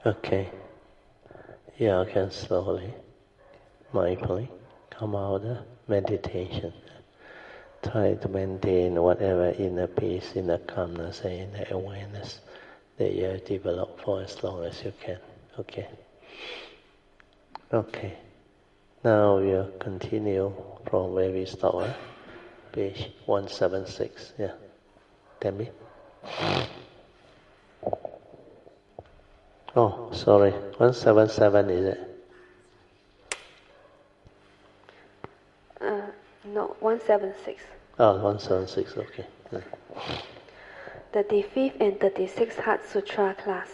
Okay. Yeah, you can slowly, mindfully come out of meditation. Try to maintain whatever inner peace, inner calmness, and inner awareness that you have developed for as long as you can. Okay. Okay. Now we'll continue from where we stopped. Page 176. Yeah. Tell me. Oh, sorry. 177 is it? No, 176. Oh, 176, okay. Yeah. 35th and 36th Heart Sutra class.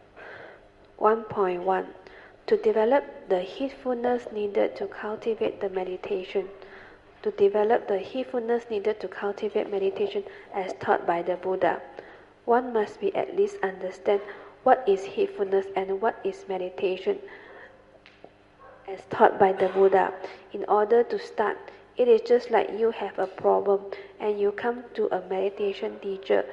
1.1. To develop the heedfulness needed to cultivate the meditation. To develop the heedfulness needed to cultivate meditation as taught by the Buddha, one must be at least understand what is heedfulness and what is meditation as taught by the Buddha. In order to start, it is just like you have a problem and you come to a meditation teacher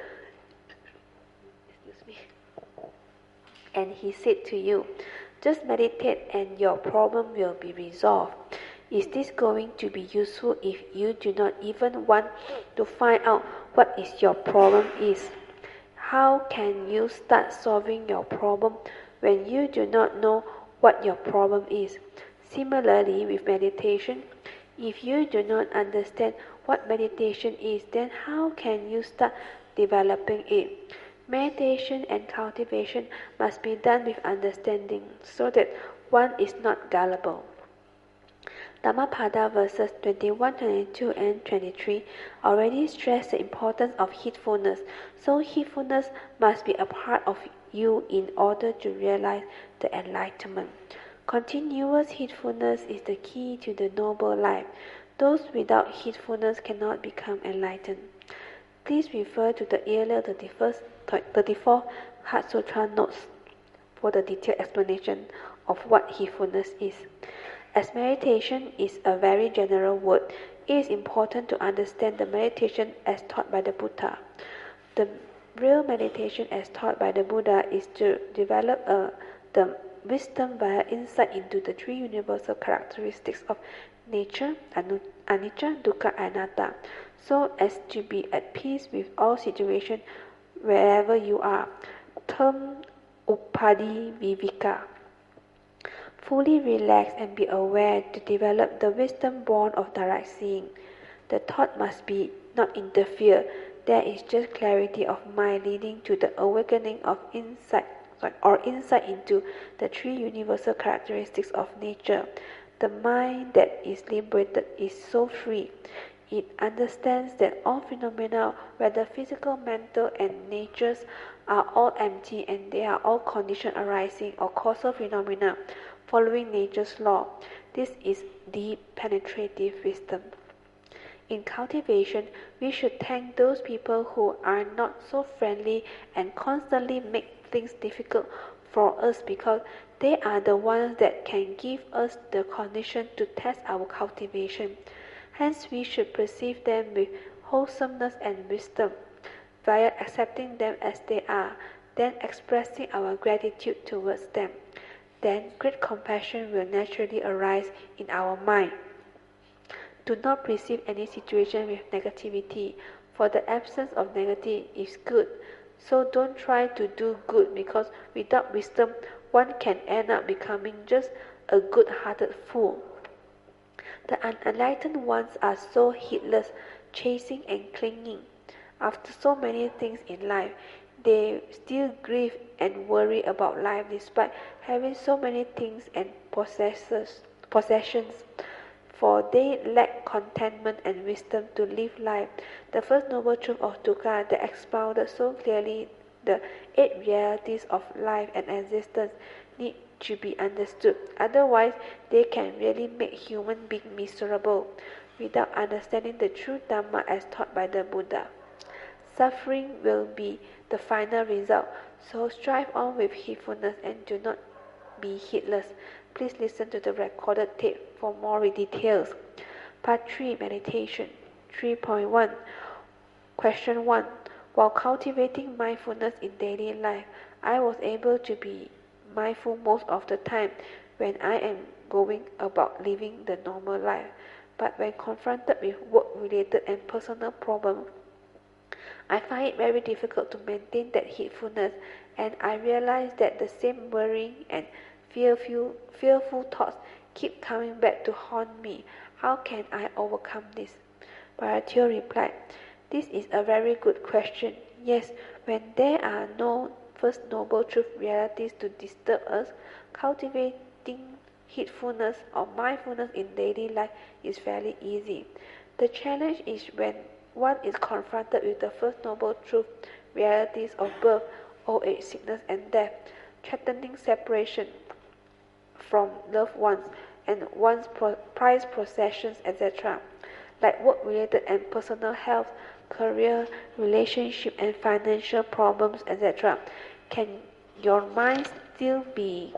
and he said to you, just meditate and your problem will be resolved. Is this going to be useful if you do not even want to find out what is your problem is? How can you start solving your problem when you do not know what your problem is? Similarly, with meditation, if you do not understand what meditation is, then how can you start developing it? Meditation and cultivation must be done with understanding so that one is not gullible. Dhammapada verses 21, 22, and 23 already stress the importance of heedfulness, so heedfulness must be a part of you in order to realize the enlightenment. Continuous heedfulness is the key to the noble life. Those without heedfulness cannot become enlightened. Please refer to the earlier 34 Heart Sutra notes for the detailed explanation of what heedfulness is. As meditation is a very general word, it is important to understand the meditation as taught by the Buddha. The real meditation as taught by the Buddha is to develop the wisdom via insight into the three universal characteristics of nature, anicca, dukkha, anatta, so as to be at peace with all situations wherever you are. Term Upadhi Viveka. Fully relax and be aware to develop the wisdom born of direct seeing. The thought must be not interfere. There is just clarity of mind leading to the awakening of insight into the three universal characteristics of nature. The mind that is liberated is so free. It understands that all phenomena, whether physical, mental, and natures, are all empty and they are all conditioned arising or causal phenomena following nature's law. This is deep penetrative wisdom. In cultivation, we should thank those people who are not so friendly and constantly make things difficult for us because they are the ones that can give us the condition to test our cultivation. Hence, we should perceive them with wholesomeness and wisdom, via accepting them as they are, then expressing our gratitude towards them. Then great compassion will naturally arise in our mind. Do not perceive any situation with negativity, for the absence of negative is good. So don't try to do good because without wisdom one can end up becoming just a good-hearted fool. The unenlightened ones are so heedless, chasing and clinging. After so many things in life, they still grieve and worry about life despite having so many things and possessions. For they lack contentment and wisdom to live life. The first noble truth of dukkha that expounded so clearly the 8 realities of life and existence need to be understood. Otherwise, they can really make human beings miserable without understanding the true Dhamma as taught by the Buddha. Suffering will be the final result, so strive on with heedfulness and do not be heedless. Please listen to the recorded tape for more details. Part 3 Meditation 3.1 Question 1. While cultivating mindfulness in daily life, I was able to be mindful most of the time when I am going about living the normal life. But when confronted with work-related and personal problems, I find it very difficult to maintain that heedfulness, and I realize that the same worrying and fearful thoughts keep coming back to haunt me. How can I overcome this? Bharatiya replied, this is a very good question. Yes, when there are no First Noble Truth realities to disturb us, cultivating heedfulness or mindfulness in daily life is fairly easy. The challenge is when one is confronted with the First Noble Truth realities of birth, old age, sickness, and death, threatening separation from loved ones and one's prized possessions, etc., like work-related and personal health, career, relationship, and financial problems, etc. Can your mind still be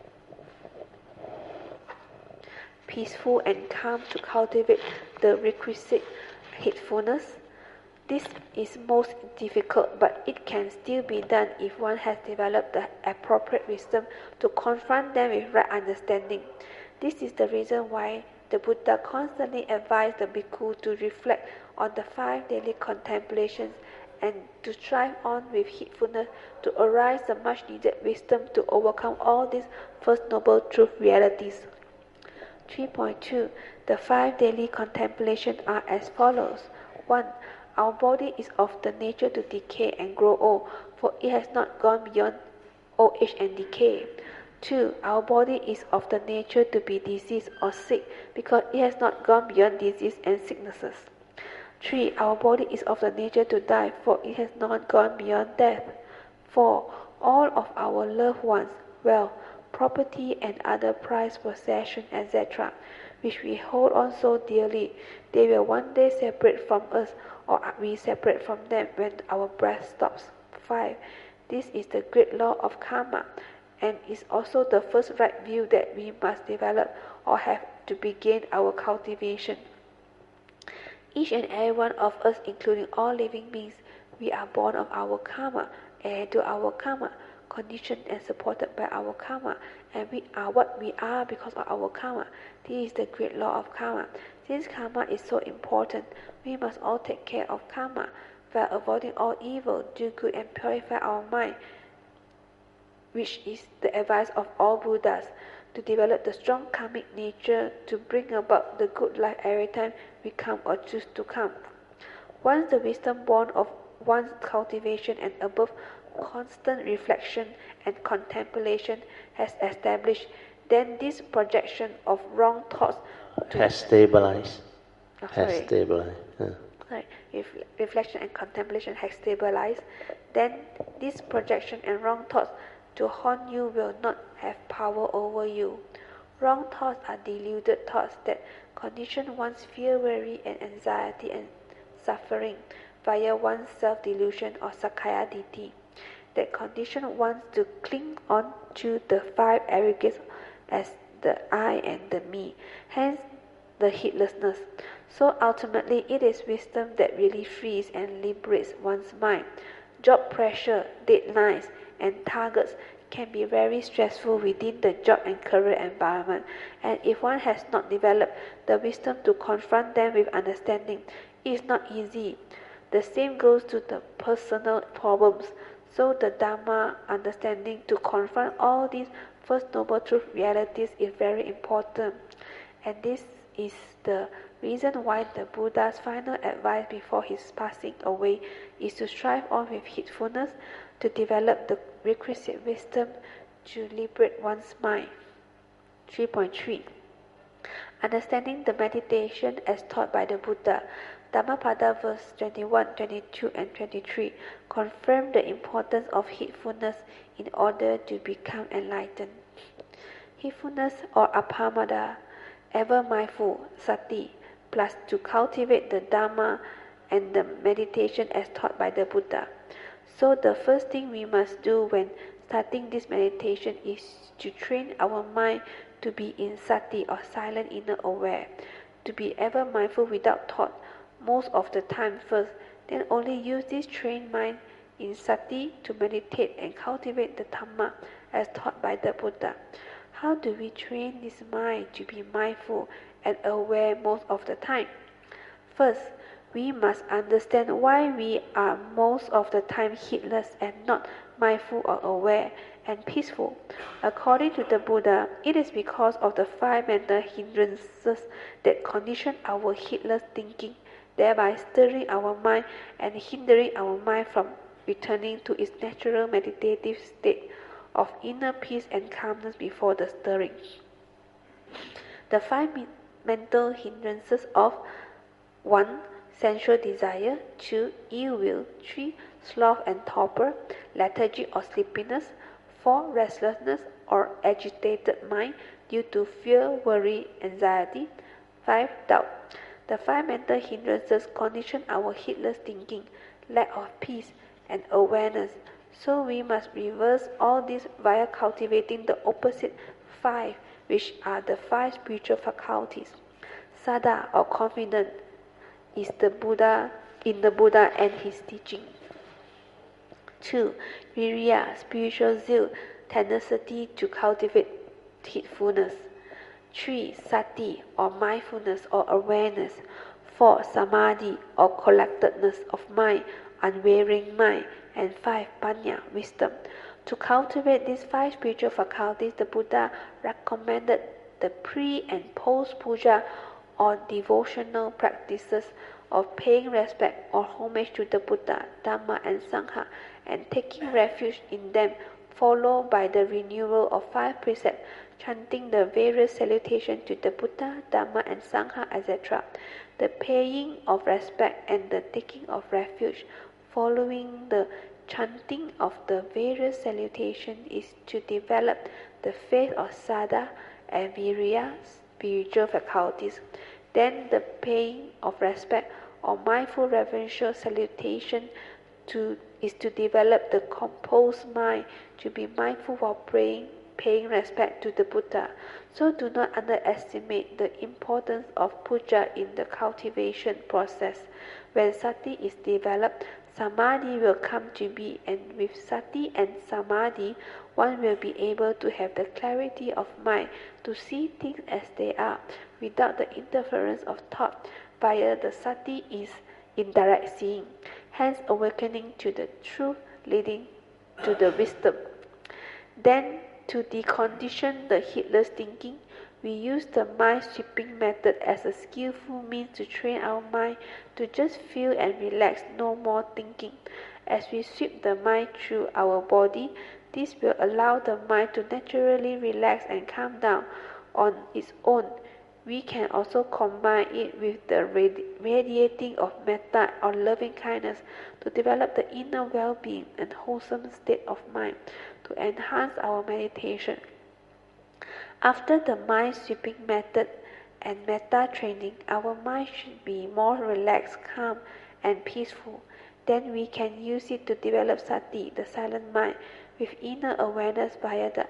peaceful and calm to cultivate the requisite heedfulness? This is most difficult, but it can still be done if one has developed the appropriate wisdom to confront them with right understanding. This is the reason why the Buddha constantly advised the bhikkhu to reflect on the 5 daily contemplations and to strive on with heedfulness to arise the much needed wisdom to overcome all these First Noble Truth realities. 3.2. The 5 daily contemplations are as follows. 1. Our body is of the nature to decay and grow old, for it has not gone beyond old age and decay. 2. Our body is of the nature to be diseased or sick, because it has not gone beyond disease and sicknesses. 3. Our body is of the nature to die, for it has not gone beyond death. 4. All of our loved ones, wealth, property, and other prized possessions, etc., which we hold on so dearly, they will one day separate from us, or we separate from them when our breath stops. 5. This is the great law of karma, and is also the first right view that we must develop or have to begin our cultivation. Each and every one of us, including all living beings, we are born of our karma, heir to our karma, conditioned and supported by our karma, and we are what we are because of our karma. This is the great law of karma. Since karma is so important, we must all take care of karma, while avoiding all evil, do good and purify our mind, which is the advice of all Buddhas, to develop the strong karmic nature to bring about the good life every time we come or choose to come. Once the wisdom born of one's cultivation and above constant reflection and contemplation has established, then this projection of wrong thoughts has stabilized. Reflection and contemplation has stabilized, then this projection and wrong thoughts to haunt you will not have power over you. Wrong thoughts are deluded thoughts that condition one's fear, worry, and anxiety and suffering via one's self-delusion or sakkaya ditthi, that condition one to cling on to the 5 aggregates as the I and the me, hence the heedlessness. So ultimately it is wisdom that really frees and liberates one's mind. Job pressure, deadlines, and targets can be very stressful within the job and career environment, and if one has not developed the wisdom to confront them with understanding, it is not easy. The same goes to the personal problems. So the Dharma understanding to confront all these First Noble Truth realities is very important, and this is the reason why the Buddha's final advice before his passing away is to strive on with heedfulness to develop the requisite wisdom to liberate one's mind. 3.3. Understanding the meditation as taught by the Buddha. Dhammapada verse 21, 22, and 23 confirm the importance of heedfulness in order to become enlightened. Heedfulness or apamada, ever mindful, sati, plus to cultivate the Dhamma and the meditation as taught by the Buddha. So the first thing we must do when starting this meditation is to train our mind to be in sati or silent inner aware, to be ever mindful without thought most of the time first, then only use this trained mind in sati to meditate and cultivate the Dhamma as taught by the Buddha. How do we train this mind to be mindful and aware most of the time? First, we must understand why we are most of the time heedless and not mindful or aware and peaceful. According to the Buddha, it is because of the 5 mental hindrances that condition our heedless thinking, thereby stirring our mind and hindering our mind from returning to its natural meditative state of inner peace and calmness before the stirring. The 5 mental hindrances of 1. Sensual desire. 2. Ill will. 3. Sloth and torpor, lethargy or sleepiness. 4. Restlessness or agitated mind due to fear, worry, anxiety. 5. Doubt. The 5 mental hindrances condition our heedless thinking, lack of peace, and awareness. So we must reverse all this via cultivating the opposite 5, which are the 5 spiritual faculties. Saddha or confidence is the Buddha and his teaching. 2. Viriya, spiritual zeal, tenacity to cultivate heedfulness. 3. Sati or mindfulness or awareness. 4. Samadhi or collectedness of mind, unwavering mind. And 5. Panya, wisdom. To cultivate these 5 spiritual faculties, the Buddha recommended the pre- and post-puja or devotional practices of paying respect or homage to the Buddha, Dhamma and Sangha, and taking refuge in them, followed by the renewal of 5 precepts, chanting the various salutations to the Buddha, Dhamma and Sangha, etc. The paying of respect and the taking of refuge following the chanting of the various salutations is to develop the faith of Saddha and Viriya, spiritual faculties. Then the paying of respect or mindful reverential salutation is to develop the composed mind, to be mindful while praying, paying respect to the Buddha. So do not underestimate the importance of puja in the cultivation process. When sati is developed, samadhi will come to be, and with sati and samadhi, one will be able to have the clarity of mind to see things as they are, without the interference of thought. Via the sati is indirect seeing, hence awakening to the truth leading to the wisdom. Then, to decondition the heedless thinking, we use the mind-sweeping method as a skillful means to train our mind to just feel and relax, no more thinking. As we sweep the mind through our body, this will allow the mind to naturally relax and calm down on its own. We can also combine it with the radiating of metta or loving kindness to develop the inner well-being and wholesome state of mind to enhance our meditation. After the mind-sweeping method and metta training, our mind should be more relaxed, calm, and peaceful. Then we can use it to develop sati, the silent mind, with inner awareness via the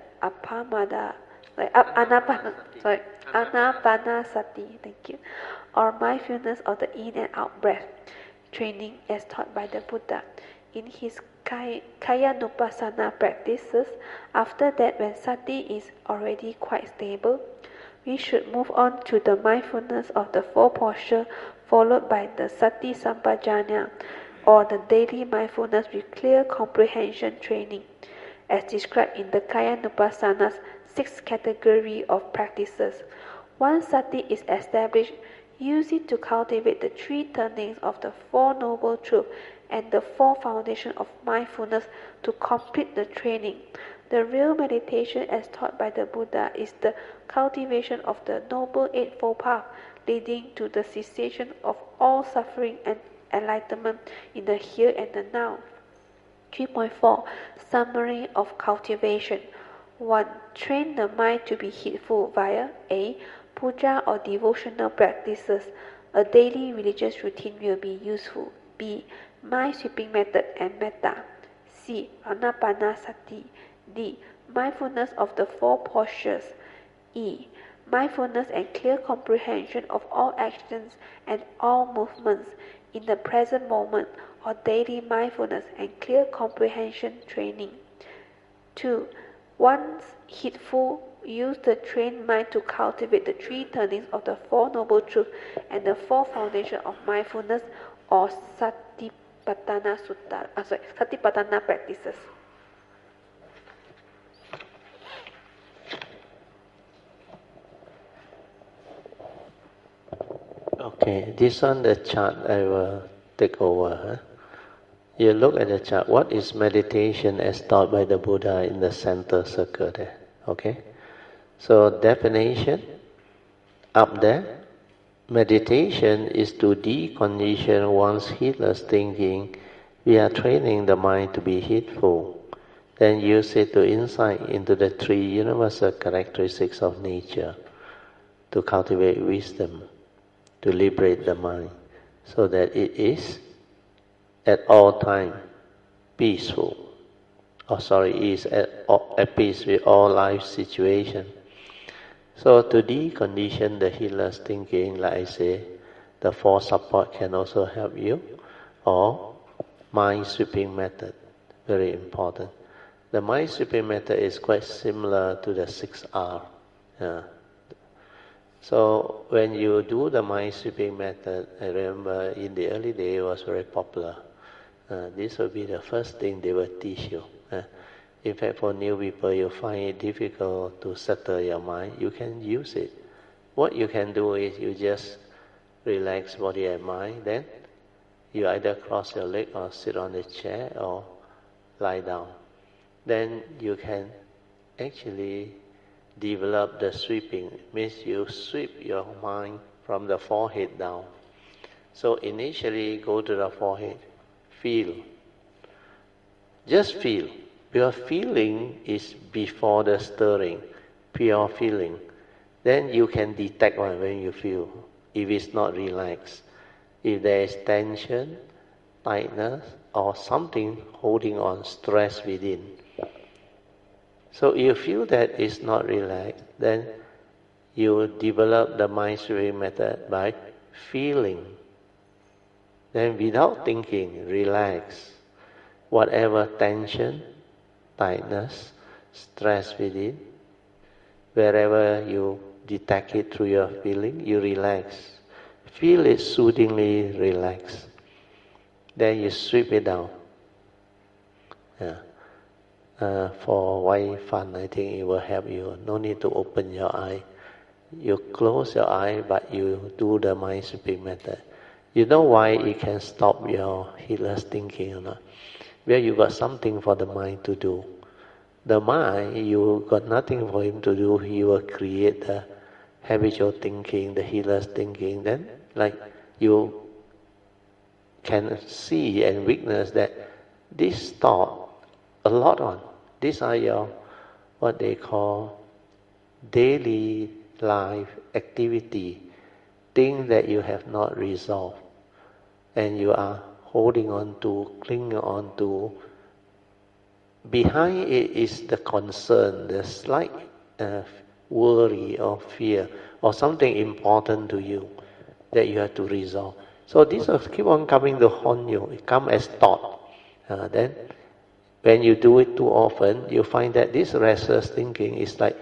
anapanasati, thank you, or mindfulness of the in and out breath training as taught by the Buddha in his Kayanupassana practices. After that, when sati is already quite stable, we should move on to the mindfulness of the 4 postures, followed by the sati sampajanya, or the daily mindfulness with clear comprehension training, as described in the Kayanupassana's 6th category of practices. Once sati is established, use it to cultivate the 3 turnings of the 4 noble truths and the 4 foundations of mindfulness to complete the training. The real meditation as taught by the Buddha is the cultivation of the Noble Eightfold Path, leading to the cessation of all suffering and enlightenment in the here and the now. 3.4 Summary of cultivation. 1. Train the mind to be heedful via A. Puja or devotional practices. A daily religious routine will be useful. B. Mind-sweeping method and metta. C. Anapanasati. D. Mindfulness of the 4 postures. E. Mindfulness and clear comprehension of all actions and all movements in the present moment, or daily mindfulness and clear comprehension training. 2. Once heedful, use the trained mind to cultivate the three turnings of the Four Noble Truths and the four foundations of mindfulness or Satipatthana practices. Okay, this on the chart I will take over. Huh? You look at the chart. What is meditation as taught by the Buddha in the center circle there? Okay? So definition, up there, meditation is to decondition one's heedless thinking. We are training the mind to be heedful. Then use it to insight into the three universal characteristics of nature, to cultivate wisdom, to liberate the mind, so that it is at all time peaceful. Is at peace with all life situations. So to decondition the heedless thinking, like I say, the four support can also help you, or mind sweeping method, very important. The mind sweeping method is quite similar to the 6R. So when you do the mind sweeping method, I remember in the early days it was very popular. This will be the first thing they will teach you. In fact, for new people, you find it difficult to settle your mind. You can use it. What you can do is you just relax body and mind. Then you either cross your leg or sit on the chair or lie down. Then you can actually develop the sweeping. Means you sweep your mind from the forehead down. So initially, go to the forehead. Feel. Just feel. Pure feeling is before the stirring. Pure feeling. Then you can detect when you feel. If it's not relaxed. If there is tension, tightness, or something holding on, stress within. So you feel that it's not relaxed, then you develop the mind sweeping method by feeling. Then without thinking, relax. Whatever tension, tightness, stress within, wherever you detect it through your feeling, you relax. Feel it soothingly relax. Then you sweep it down. For why fun, I think it will help you. No need to open your eye. You close your eye, but you do the mind sweeping method. You know why it can stop your heedless thinking or not? Where you got something for the mind to do. The mind, you got nothing for him to do, he will create the habitual thinking, the heedless thinking. Then, like you can see and witness that this thought, a lot on. These are your, what they call, daily life activity, things that you have not resolved. And you are holding on to, clinging on to. Behind it is the concern, the slight worry or fear, or something important to you that you have to resolve. So this will keep on coming to haunt you. It comes as thought. Then, when you do it too often, you find that this restless thinking is like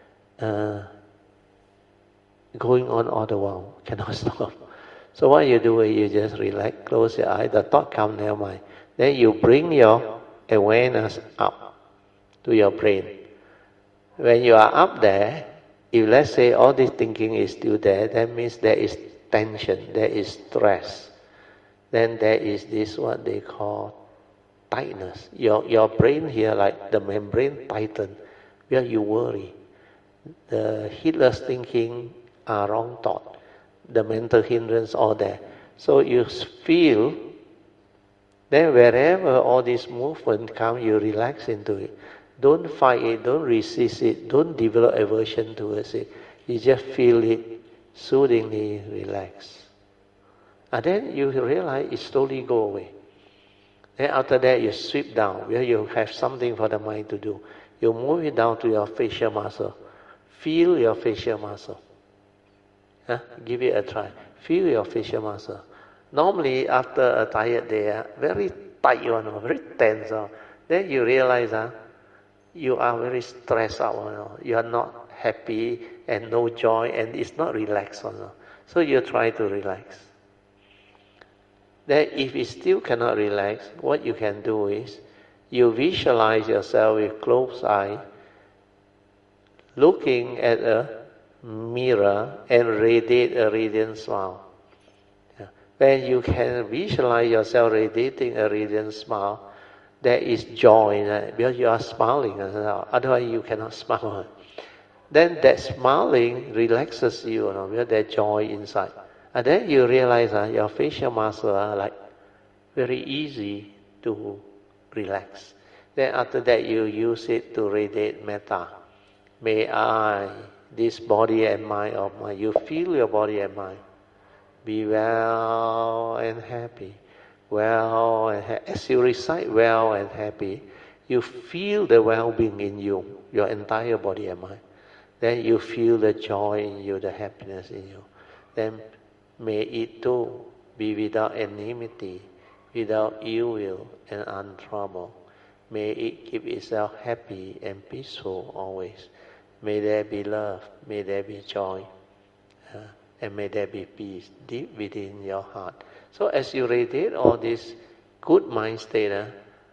going on all the while, cannot stop. So what you do is you just relax, close your eye, the thought comes, never mind. Then you bring your awareness up to your brain. When you are up there, if let's say all this thinking is still there, that means there is tension, there is stress. Then there is this what they call tightness. Your brain here, like the membrane tighten, where you worry. The heedless thinking are wrong thought. The mental hindrance all there. So you feel, then wherever all this movement come, you relax into it. Don't fight it, don't resist it, don't develop aversion towards it. You just feel it, soothingly relax. And then you realize it slowly go away. Then after that you sweep down, where you have something for the mind to do. You move it down to your facial muscle. Feel your facial muscle. Give it a try. Feel your facial muscle. Normally, after a tired day, very tight, very tense. Then you realize you are very stressed out, you are not happy and no joy and it's not relaxed. So you try to relax. Then if you still cannot relax, what you can do is, you visualize yourself with closed eye, looking at a mirror and radiate a radiant smile. When you can visualize yourself radiating a radiant smile, there is joy in it, because you are smiling. Otherwise you cannot smile. Then that smiling relaxes you, because there's joy inside. And then you realize your facial muscles are like very easy to relax. Then after that you use it to radiate metta. May I, this body and mind of mine, you feel your body and mind, be well and happy. Well and as you recite well and happy, you feel the well-being in you, your entire body and mind. Then you feel the joy in you, the happiness in you. Then may it too be without enmity, without ill will and untroubled. May it keep itself happy and peaceful always. May there be love, may there be joy, and may there be peace deep within your heart. So as you radiate all this good mind state,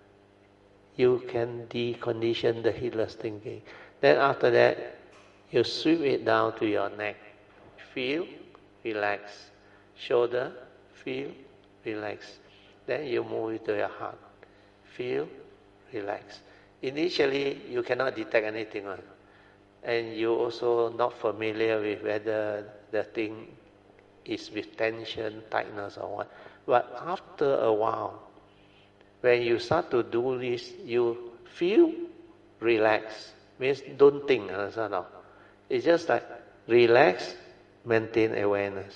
you can decondition the heedless thinking. Then after that, you sweep it down to your neck. Feel, relax. Shoulder, feel, relax. Then you move it to your heart. Feel, relax. Initially, you cannot detect anything. And you also not familiar with whether the thing is with tension, tightness or what. But after a while, when you start to do this, you feel relax. Means don't think. It's just like relax, maintain awareness.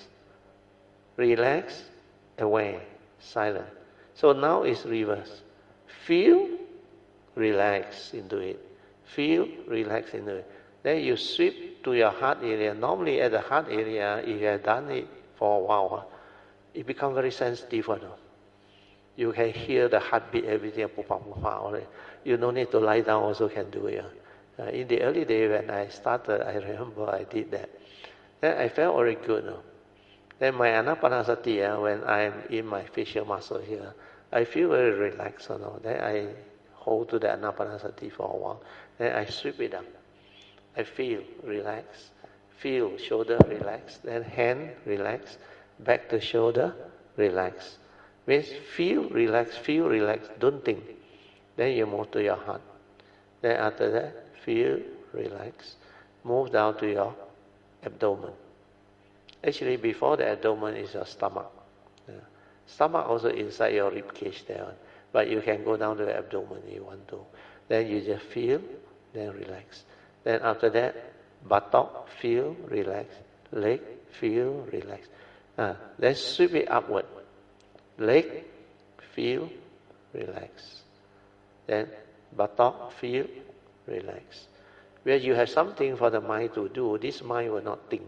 Relax, aware, silent. So now it's reverse. Feel, relax into it. Feel, relax into it. Then you sweep to your heart area. Normally at the heart area, if you have done it for a while, it becomes very sensitive. You can hear the heartbeat, everything. You don't need to lie down, also can do it. In the early days when I started, I remember I did that. Then I felt very good. Then my anapanasati, when I'm in my facial muscle here, I feel very relaxed. Then I hold to the anapanasati for a while. Then I sweep it up. I feel relax. Feel shoulder relax. Then hand relax. Back to shoulder relax. Means feel relax. Don't think. Then you move to your heart. Then after that, feel relax. Move down to your abdomen. Actually, before the abdomen is your stomach. Stomach also inside your rib cage there. But you can go down to the abdomen if you want to. Then you just feel, then relax. Then after that, buttock, feel, relax. Leg, feel, relax. Then sweep it upward. Leg, feel, relax. Then buttock, feel, relax. Where you have something for the mind to do, this mind will not think.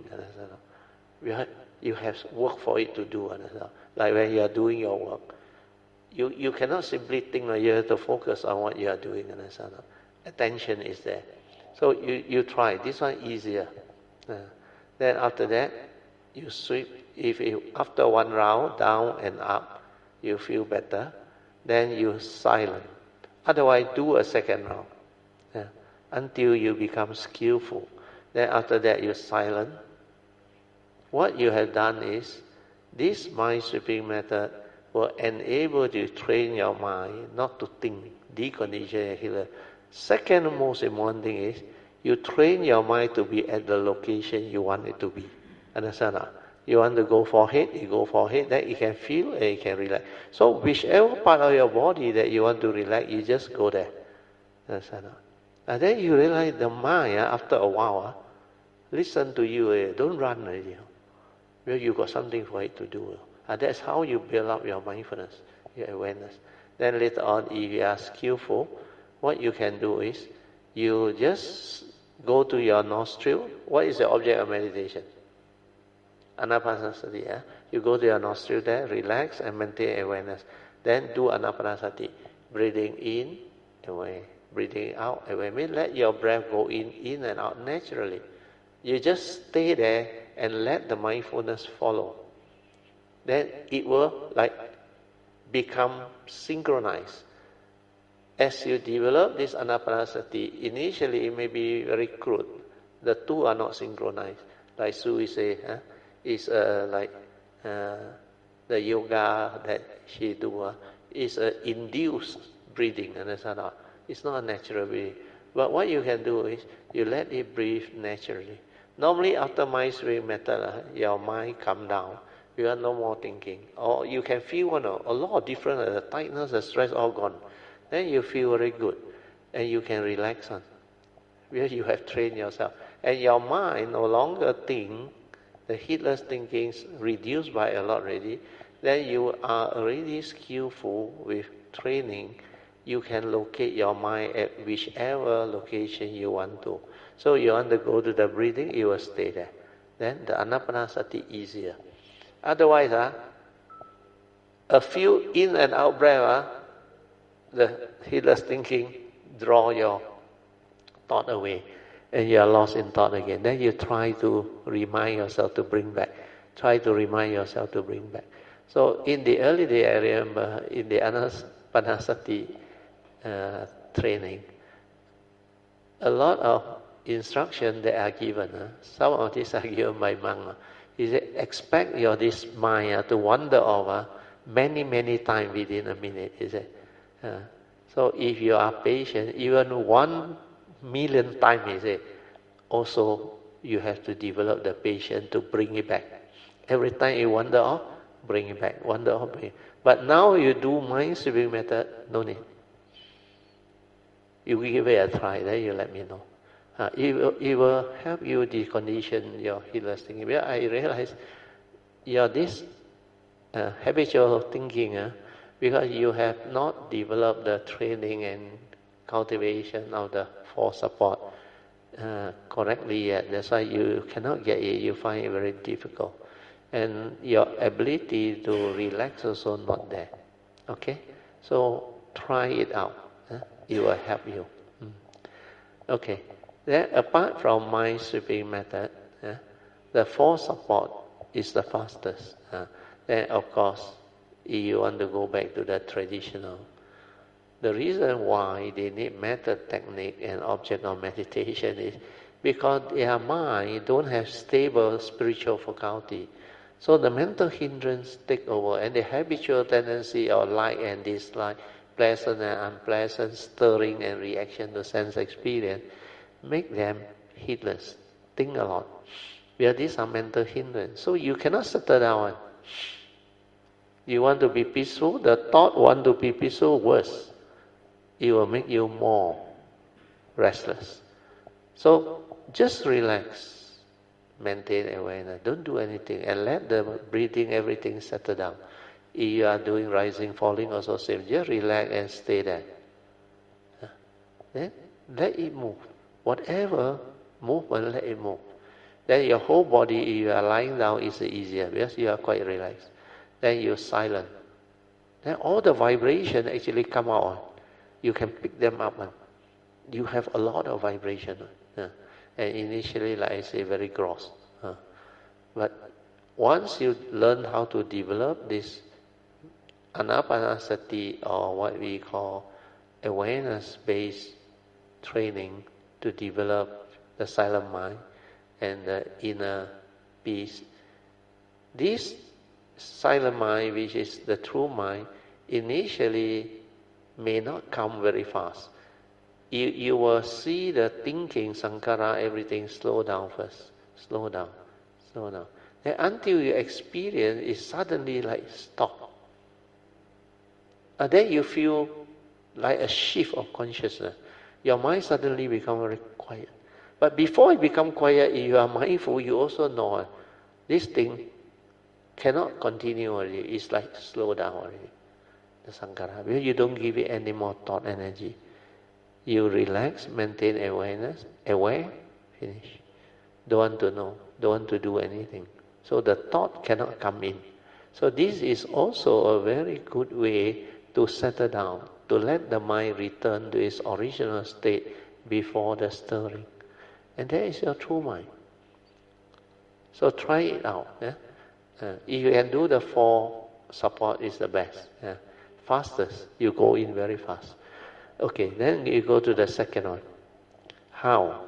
You have work for it to do. Like when you are doing your work, you cannot simply think. You have to focus on what you are doing. Attention is there. So you try. This one easier. Then after that, you sweep. If after one round, down and up, you feel better, then you silent. Otherwise, do a second round until you become skillful. Then after that, you silent. What you have done is, this mind sweeping method will enable you to train your mind not to think, decondition and healer. Second most important thing is, you train your mind to be at the location you want it to be. Understand? You want to go forehead, you go forehead, then you can feel and you can relax. So whichever part of your body that you want to relax, you just go there. Understand? And then you realize the mind, after a while, listen to you, don't run already. Well, you got something for it to do. And that's how you build up your mindfulness, your awareness. Then later on, if you are skillful, what you can do is, you just go to your nostril. What is the object of meditation? Anapanasati. You go to your nostril there, relax and maintain awareness. Then do anapanasati. Breathing in, away. breathing out away. Let your breath go in and out naturally. You just stay there and let the mindfulness follow. Then it will become synchronized. As you develop this anapanasati, initially it may be very crude. The two are not synchronized. Like Sue say, it's like the yoga that she do is induced breathing, understand? It's not a natural breathing. But what you can do is you let it breathe naturally. Normally after mind sweeping method, your mind calm down. You have no more thinking. Or you can feel a lot of different, the tightness, the stress all gone. Then you feel very good. And you can relax on. Because you have trained yourself. And your mind no longer think, the heedless thinking is reduced by a lot already. Then you are already skillful with training. You can locate your mind at whichever location you want to. So you want to go to the breathing, you will stay there. Then the anapanasati easier. Otherwise, a few in and out breath, the heedless thinking draw your thought away, and you are lost in thought again. Then you try to remind yourself to bring back. Try to remind yourself to bring back. So in the early day, I remember in the anapanasati training, a lot of instruction that are given. Some of these are given by monk. Is expect this mind to wander over many times within a minute. Is it? So if you are patient, even 1 million times, is it? Also, you have to develop the patience to bring it back. Every time you wander off, bring it back. Wander off, bring it. But now you do mind sweeping method, no need. You give it a try, then you let me know. It will help you decondition your heedless thinking. Because I realize this habitual thinking, because you have not developed the training and cultivation of the force support correctly yet. That's why you cannot get it. You find it very difficult. And your ability to relax also not there. Okay? So try it out. It will help you. Okay. Then apart from mind sweeping method, the force support is the fastest. Then of course, if you want to go back to the traditional, the reason why they need method, technique, and object of meditation is because their mind don't have stable spiritual faculty. So the mental hindrance take over, and the habitual tendency of like and dislike, pleasant and unpleasant, stirring and reaction to sense experience, make them heedless, think a lot. Because these are mental hindrance. So you cannot settle down. You want to be peaceful, the thought want to be peaceful, worse. It will make you more restless. So just relax, maintain awareness, don't do anything, and let the breathing, everything settle down. If you are doing rising, falling, also same, just relax and stay there. Then let it move. Whatever movement, let it move. Then your whole body, if you are lying down, is easier because you are quite relaxed. Then you're silent. Then all the vibration actually come out. You can pick them up. You have a lot of vibration. And initially, like I say, very gross. But once you learn how to develop this anapanasati, or what we call awareness-based training to develop the silent mind and the inner peace, this silent mind, which is the true mind, initially may not come very fast. You will see the thinking, sankhara, everything slow down first. Slow down. Then until you experience it suddenly like stop. And then you feel like a shift of consciousness. Your mind suddenly becomes very quiet. But before it becomes quiet, if you are mindful, you also know this thing cannot continue already. It's like slow down already. The sankhara. Because you don't give it any more thought energy. You relax, maintain awareness, aware, finish. Don't want to know, don't want to do anything. So the thought cannot come in. So this is also a very good way to settle down. to let the mind return to its original state before the stirring. And that is your true mind. So try it out. Yeah? If you can do the 4 support, is the best. Yeah? Fastest, you go in very fast. Okay, then you go to the second one. How?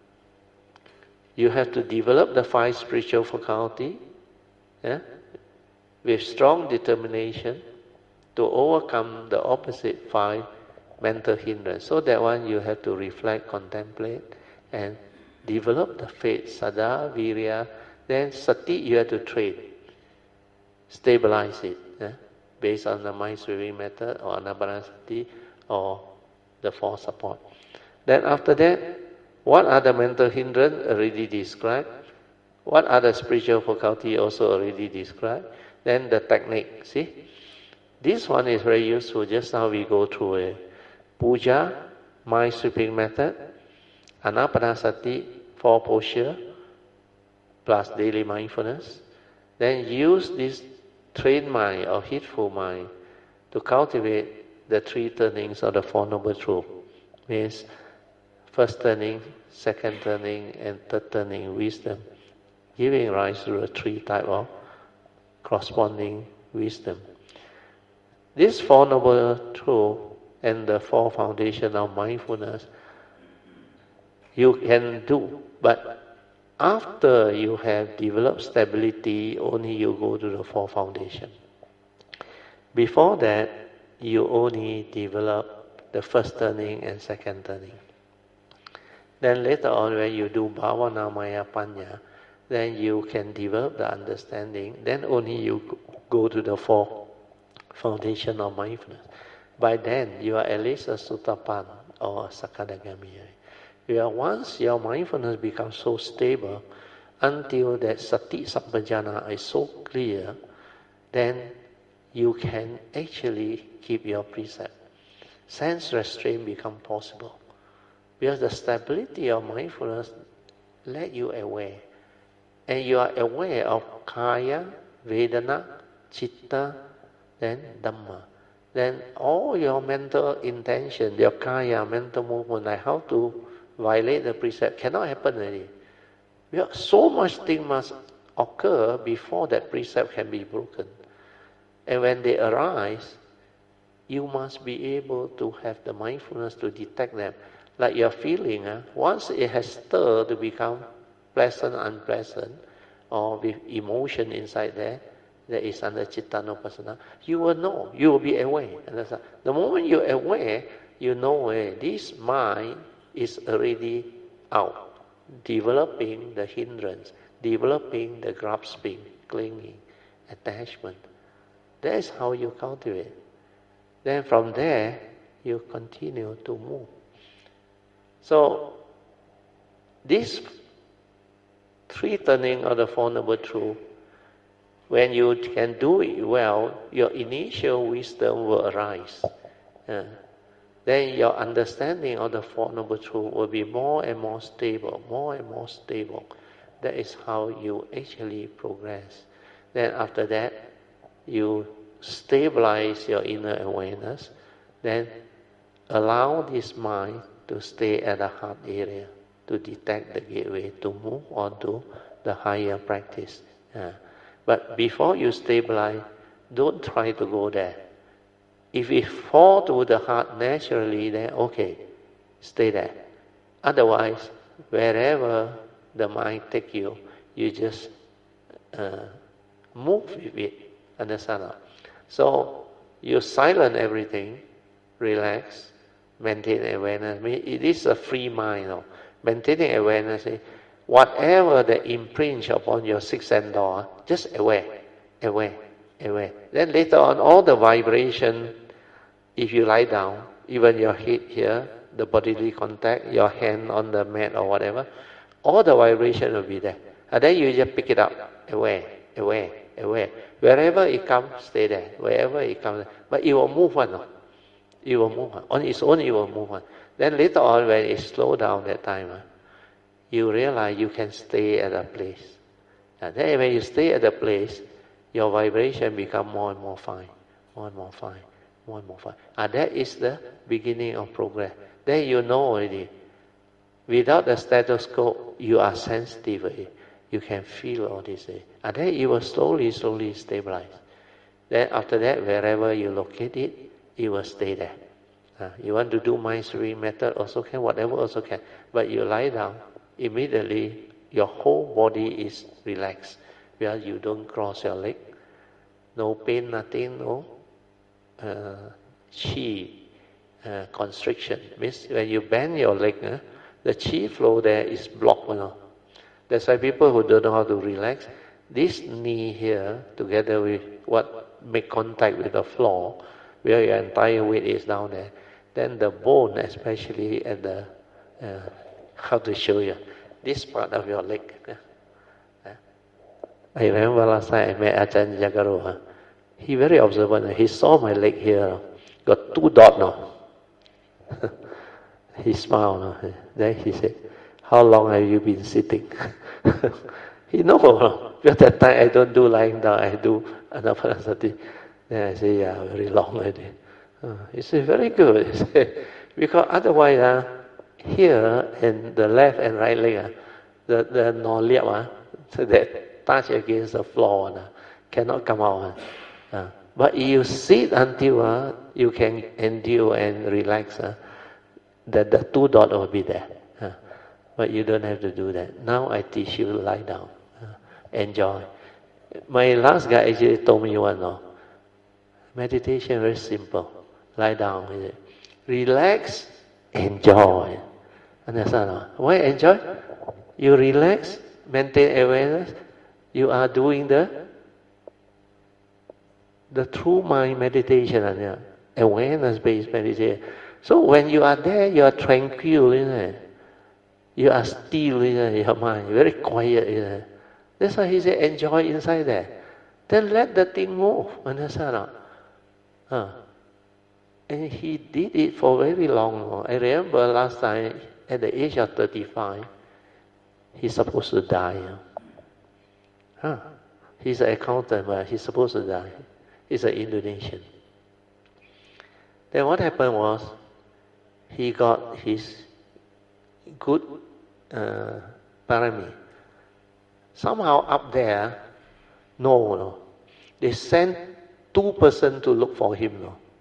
You have to develop the 5 spiritual faculty, yeah, with strong determination to overcome the opposite 5 mental hindrance. So that one you have to reflect, contemplate, and develop the faith, saddha, virya. Then sati you have to train, stabilize it, yeah, based on the mind sweeping method or anapanasati or the 4 support. Then after that, what are the mental hindrance? Already described. What are the spiritual faculty? Also already described. Then the technique, see? This one is very useful. Just now we go through a puja, mind sweeping method, anapanasati, 4 posture, plus daily mindfulness. Then use this trained mind or heedful mind to cultivate the 3 turnings of the Four Noble Truths. Means first turning, second turning, and third turning wisdom, giving rise to the 3 type of corresponding wisdom. This Four Noble Truths and the 4 foundation of mindfulness you can do, but after you have developed stability, only you go to the 4 foundation. Before that, you only develop the first turning and second turning. Then later on, when you do bhavana maya panya, then you can develop the understanding. Then only you go to the 4 foundation of mindfulness. By then, you are at least a Sotapanna or a Sakadagami. Once your mindfulness becomes so stable, until that sati sampajana is so clear, then you can actually keep your precept. Sense restraint becomes possible. Because the stability of mindfulness let you aware. And you are aware of kaya, vedana, chitta, then dhamma. Then all your mental intention, your kaya, mental movement, like how to violate the precept, cannot happen already. Because so much thing must occur before that precept can be broken. And when they arise, you must be able to have the mindfulness to detect them. Like your feeling, once it has stirred to become pleasant, unpleasant, or with emotion inside there, that is under Chittanupassana, you will know, you will be aware. The moment you're aware, you know this mind is already out, developing the hindrance, developing the grasping, clinging, attachment. That is how you cultivate. Then from there, you continue to move. So, this 3 turning of the Four Noble Truths, when you can do it well, your initial wisdom will arise. Then your understanding of the Four Noble Truths will be more and more stable, more and more stable. That is how you actually progress. Then after that, you stabilize your inner awareness. Then allow this mind to stay at the heart area, to detect the gateway, to move on to the higher practice. But before you stabilize, don't try to go there. If it fall to the heart naturally, then okay, stay there. Otherwise, wherever the mind take you, you just move with it. Understand? So you silence everything, relax, maintain awareness. It is a free mind. Maintaining awareness, whatever that imprints upon your 6th sense door, just aware. Then later on, all the vibration, if you lie down, even your head here, the bodily contact, your hand on the mat or whatever, all the vibration will be there. And then you just pick it up, aware. Wherever it comes, stay there. Wherever it comes, but it will move on. It will move on. On its own, it will move on. Then later on, when it slows down that time, you realize you can stay at a place. And then when you stay at a place, your vibration become more and more fine, more and more fine. 1 more 5. That is the beginning of progress. Then you know already. Without the stethoscope, you are sensitive already. You can feel all this. And then it will slowly stabilize. Then after that, wherever you locate it, it will stay there. You want to do mind-stirring method also can, whatever also can. But you lie down, immediately your whole body is relaxed. Where you don't cross your leg, no pain, nothing, no chi constriction. Means when you bend your leg, the chi flow there is blocked. That's why people who don't know how to relax, this knee here, together with what make contact with the floor, where your entire weight is down there, then the bone, especially at the, how to show you, this part of your leg. I remember last time I met Ajahn Jagaro. He very observant. He saw my leg here, got 2 dots now. He smiled. Then he said, "How long have you been sitting?" He knows. Because that time I don't do lying down, I do anapanasati. Then I say, "Yeah, very long already." He said, "Very good." He said, because otherwise, here and the left and right leg, the noliap, so that touch against the floor, cannot come out. But you sit until you can endure and relax, that the 2 dots will be there. But you don't have to do that. Now I teach you to lie down. Enjoy. My last guy actually told me one. Meditation very simple. Lie down. Relax, enjoy. Understand? Why enjoy? You relax, maintain awareness. You are doing the true mind meditation, awareness-based meditation. So when you are there, you are tranquil, isn't it? You are still in your mind, very quiet. Isn't it? That's why he said, enjoy inside there. Then let the thing move. Understand? And he did it for very long. I remember last time, at the age of 35, he's supposed to die. He's an accountant, but he's supposed to die. He's an Indonesian. Then what happened was, he got his good parami. Somehow up there, no. They sent 2 persons to look for him.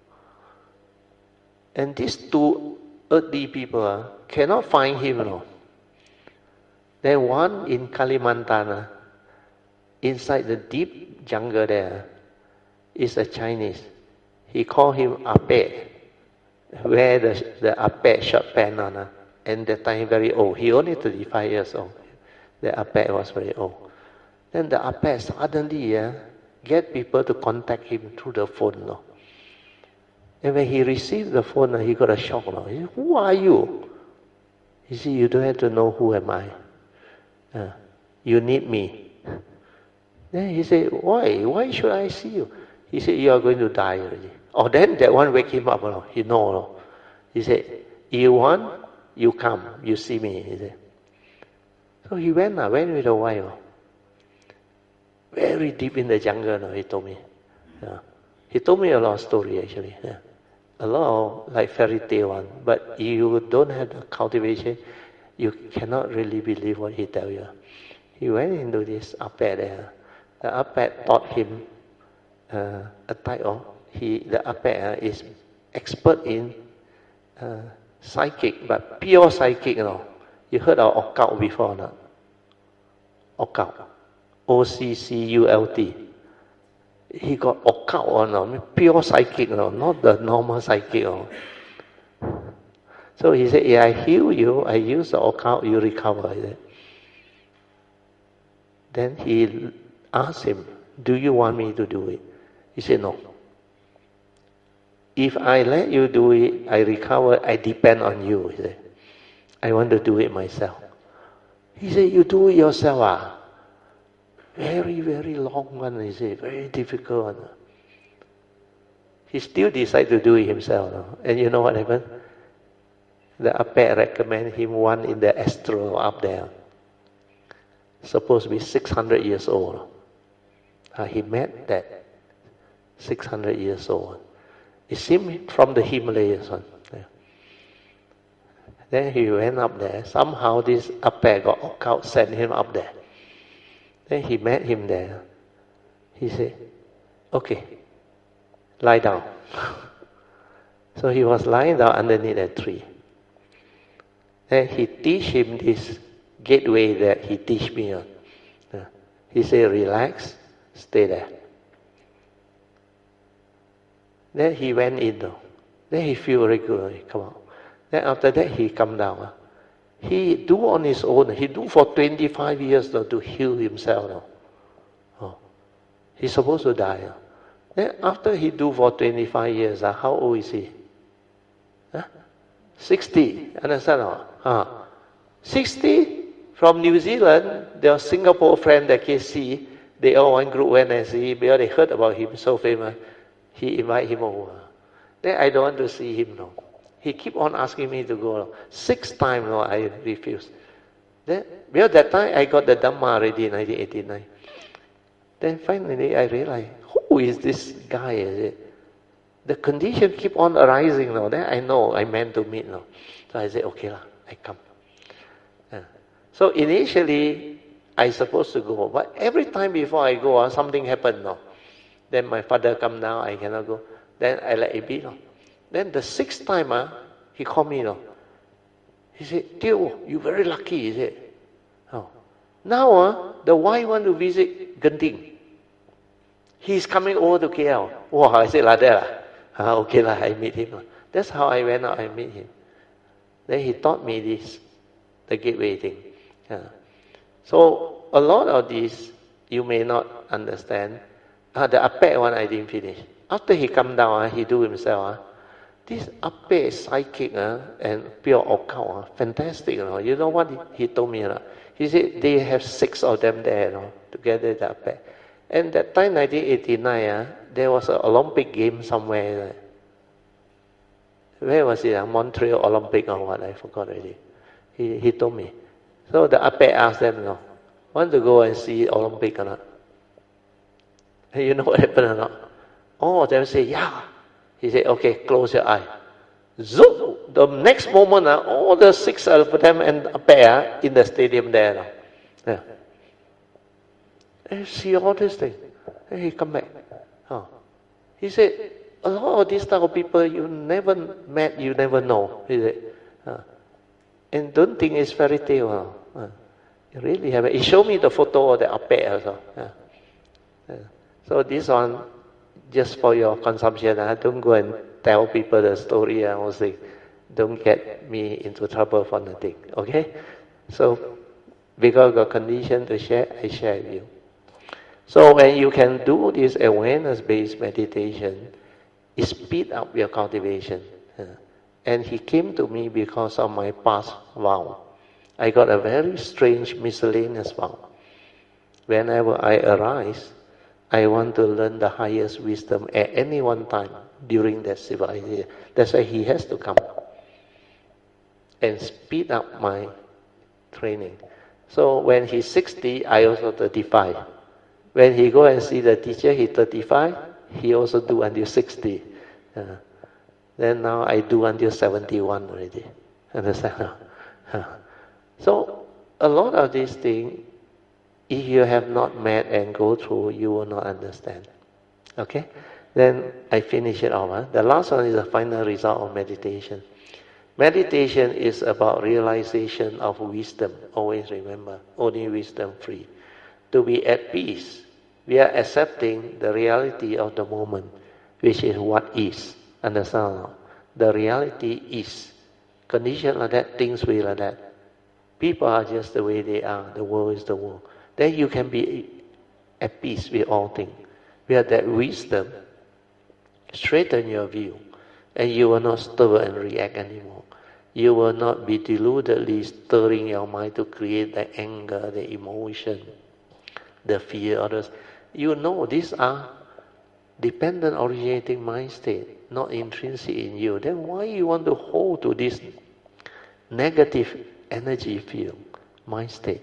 And these 2 earthly people cannot find him. Then one in Kalimantan, inside the deep jungle there, is a Chinese. He called him Ape. Wear the Ape short pants on. And that time very old. He only 35 years old. The Ape was very old. Then the Ape suddenly get people to contact him through the phone. And when he received the phone, he got a shock. He said, "Who are you?" He said, "You don't have to know who am I. You need me." Then he said, "Why? Why should I see you?" He said, "You are going to die already." Oh, then that one wake him up. He know. He said, "You want? You come. You see me." He said. So he went with a wife. Very deep in the jungle, he told me. He told me a lot of story actually. A lot of like fairy tale one. But you don't have the cultivation, you cannot really believe what he tell you. He went into this Ape there. The Ape taught him a type of, the Ape is expert in psychic, but pure psychic. You heard of occult before or not? Occult. OCCULT. He got occult pure psychic, not the normal psychic. So he said, "Yeah, I heal you, I use the occult, you recover." Then he asked him, "Do you want me to do it?" He said, "No. If I let you do it, I recover, I depend on you." He said, "I want to do it myself." He said, "You do it yourself, Very, very long one," he said, "very difficult one." He still decided to do it himself. And you know what happened? The Ape recommended him one in the astral up there. Supposed to be 600 years old. He met that 600 years old. It seemed from the Himalayas one. Yeah. Then he went up there. Somehow this Ape got occult, sent him up there. Then he met him there. He said, okay, lie down. So he was lying down underneath a tree. Then he teach him this gateway that he teach me on. He said, relax, stay there. Then he went in though. Then he feel very good, he come out. Then after that he come down. He do on his own. He do for 25 years though, to heal himself. Though. Oh. He's supposed to die. Then after he do for 25 years, how old is he? 60. Understand? 60 from New Zealand, their Singapore friend that can see, they all one group went and see him because they heard about him, so famous. He invite him over. Then I don't want to see him now. He keep on asking me to go. 6 times no, I refuse. Then because that time I got the Dhamma already in 1989. Then finally I realized, who is this guy? Is it? The condition keep on arising now. Then I know I meant to meet now. So I said, okay lah, I come. So initially I supposed to go, but every time before I go, something happened now. Then my father come down, I cannot go. Then I let it be now. Then the 6th time, he called me now. He said, Teo, you very lucky, he said. Oh. Now the wife want to visit Genting. He's coming over to KL. Wow, I said like that. Okay lah, I meet him. That's how I went out, I meet him. Then he taught me this, the gateway thing. So a lot of this you may not understand. The Ape one I didn't finish. After he come down, he do himself. This Ape psychic and pure occult, fantastic. You know what he told me? He said they have 6 of them there together, the Ape. And that time, 1989, there was an Olympic game somewhere. Where was it? Montreal Olympic or what? I forgot already. He told me. So the Ape asked them, want to go and see Olympic or not? You know what happened or not? All of them say, yeah. He said, okay, close your eye. Zoom! The next moment, all the 6 of them and Ape in the stadium there. Yeah. And see all this thing. And he come back. He said, a lot of these type of people you never met, you never know. He said, and don't think it's fairy tale. You really have it. He showed me the photo of the Ape also. So this one, just for your consumption, don't go and tell people the story. I will say, don't get me into trouble for nothing. Okay? So, because of the condition to share, I share with you. So when you can do this awareness-based meditation, it speed up your cultivation. And he came to me because of my past vow. I got a very strange miscellaneous vow. Whenever I arise, I want to learn the highest wisdom at any one time during that civilization. That's why he has to come and speed up my training. So when he's 60, I also 35. When he go and see the teacher, he's 35, he also do until 60. Then now I do until 71 already. Understand? So a lot of these things, if you have not met and go through, you will not understand. Okay? Then I finish it off. The last one is the final result of meditation. Meditation is about realization of wisdom. Always remember, only wisdom free. To be at peace, we are accepting the reality of the moment, which is what is. Understand? The reality is. Condition like that, things will like that. People are just the way they are. The world is the world. Then you can be at peace with all things. With that wisdom, straighten your view, and you will not stir and react anymore. You will not be deludedly stirring your mind to create the anger, the emotion, the fear, others. You know these are dependent originating mind state, not intrinsic in you. Then why you want to hold to this negative energy field, mind state?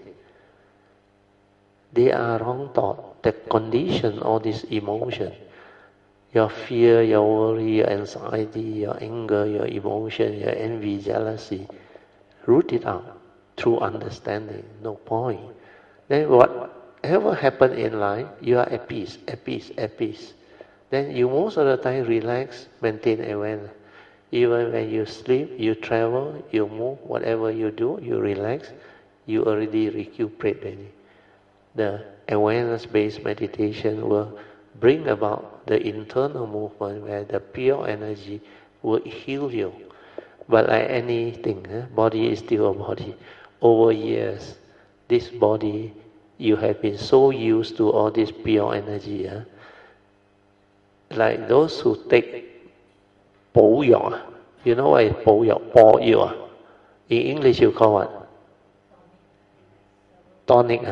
They are wrong thought that condition all this emotion. Your fear, your worry, your anxiety, your anger, your emotion, your envy, jealousy, root it out through understanding. No point. Then whatever happen in life, you are at peace, at peace, at peace. Then you most of the time relax, maintain awareness. Even when you sleep, you travel, you move, whatever you do, you relax, you already recuperate already. The awareness-based meditation will bring about the internal movement where the pure energy will heal you. But like anything, body is still a body. Over years, this body, you have been so used to all this pure energy. Like those who take 補藥, you know what is 補藥? 補藥. In English you call what? Tonic.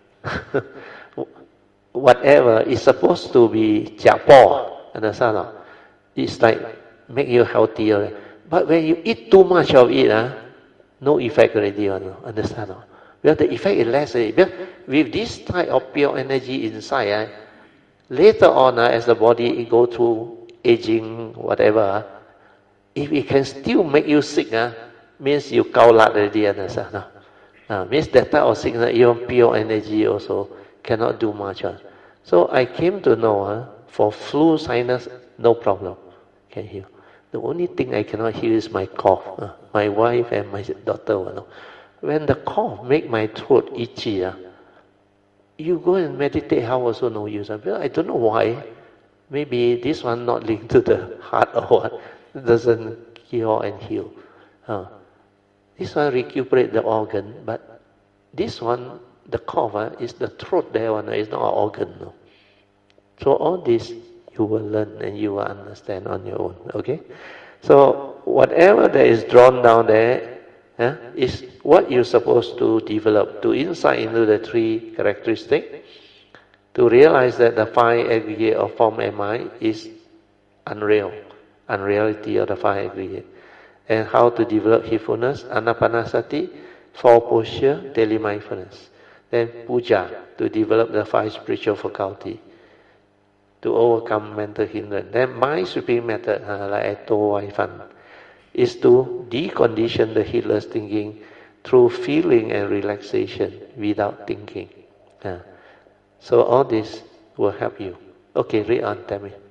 Whatever is supposed to be 假補, understand or not? It's like make you healthier. But when you eat too much of it, no effect already, understand or not? Well, the effect is less. With this type of pure energy inside, later on, as the body go through aging, whatever, if it can still make you sick, means you gao lat already, understand? Means that type of sickness, even pure energy also cannot do much. So I came to know, for flu, sinus, no problem, can heal. The only thing I cannot heal is my cough. My wife and my daughter will know. When the cough make my throat itchy, you go and meditate, how also no use. I don't know why. Maybe this one not linked to the heart or what. It doesn't cure and heal. This one recuperate the organ, but this one, the cough, is the throat there one, is not an organ. No. So all this you will learn and you will understand on your own. Okay? So whatever that is drawn down there, is what you're supposed to develop, to insight into the three characteristics, to realize that the five aggregate of form and mind is unreal, unreality of the five aggregate, and how to develop heedfulness, anapanasati, four posture, daily mindfulness. Then puja, to develop the five spiritual faculty, to overcome mental hindrance. Then mind sweeping method, like I told Wai Fan, is to decondition the heedless thinking through feeling and relaxation without thinking. So all this will help you. Okay, read on, tell me.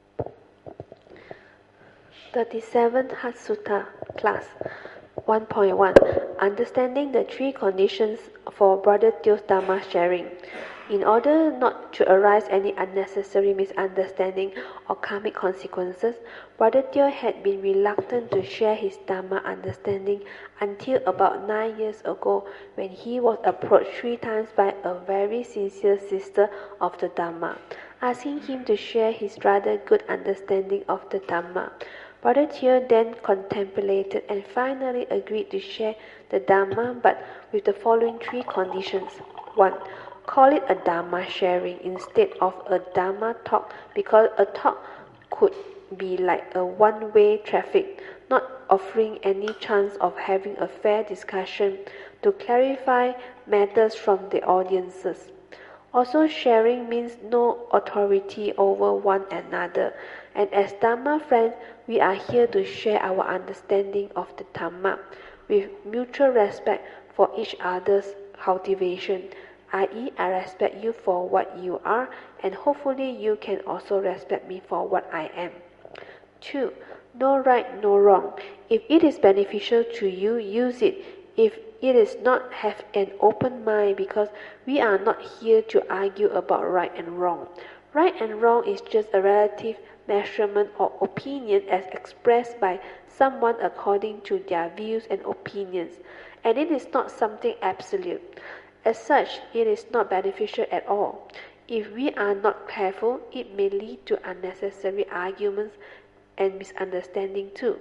37th Heart Sutta, class 1.1. Understanding the three conditions for Brother Teo's Dharma sharing. In order not to arise any unnecessary misunderstanding or karmic consequences, Brother Teo had been reluctant to share his Dharma understanding until about 9 years ago, when he was approached 3 times by a very sincere sister of the Dharma, asking him to share his rather good understanding of the Dharma. Brother Teo then contemplated and finally agreed to share the Dharma, but with the following 3 conditions. 1. Call it a Dharma sharing instead of a Dharma talk, because a talk could be like a one-way traffic, not offering any chance of having a fair discussion to clarify matters from the audiences. Also, sharing means no authority over one another, and as Dharma friends, we are here to share our understanding of the Dharma with mutual respect for each other's cultivation, i.e., I respect you for what you are, and hopefully you can also respect me for what I am. 2. No right, no wrong. If it is beneficial to you, use it. If it is not, have an open mind, because we are not here to argue about right and wrong. Right and wrong is just a relative measurement or opinion as expressed by someone according to their views and opinions, and it is not something absolute. As such, it is not beneficial at all. If we are not careful, it may lead to unnecessary arguments and misunderstanding too.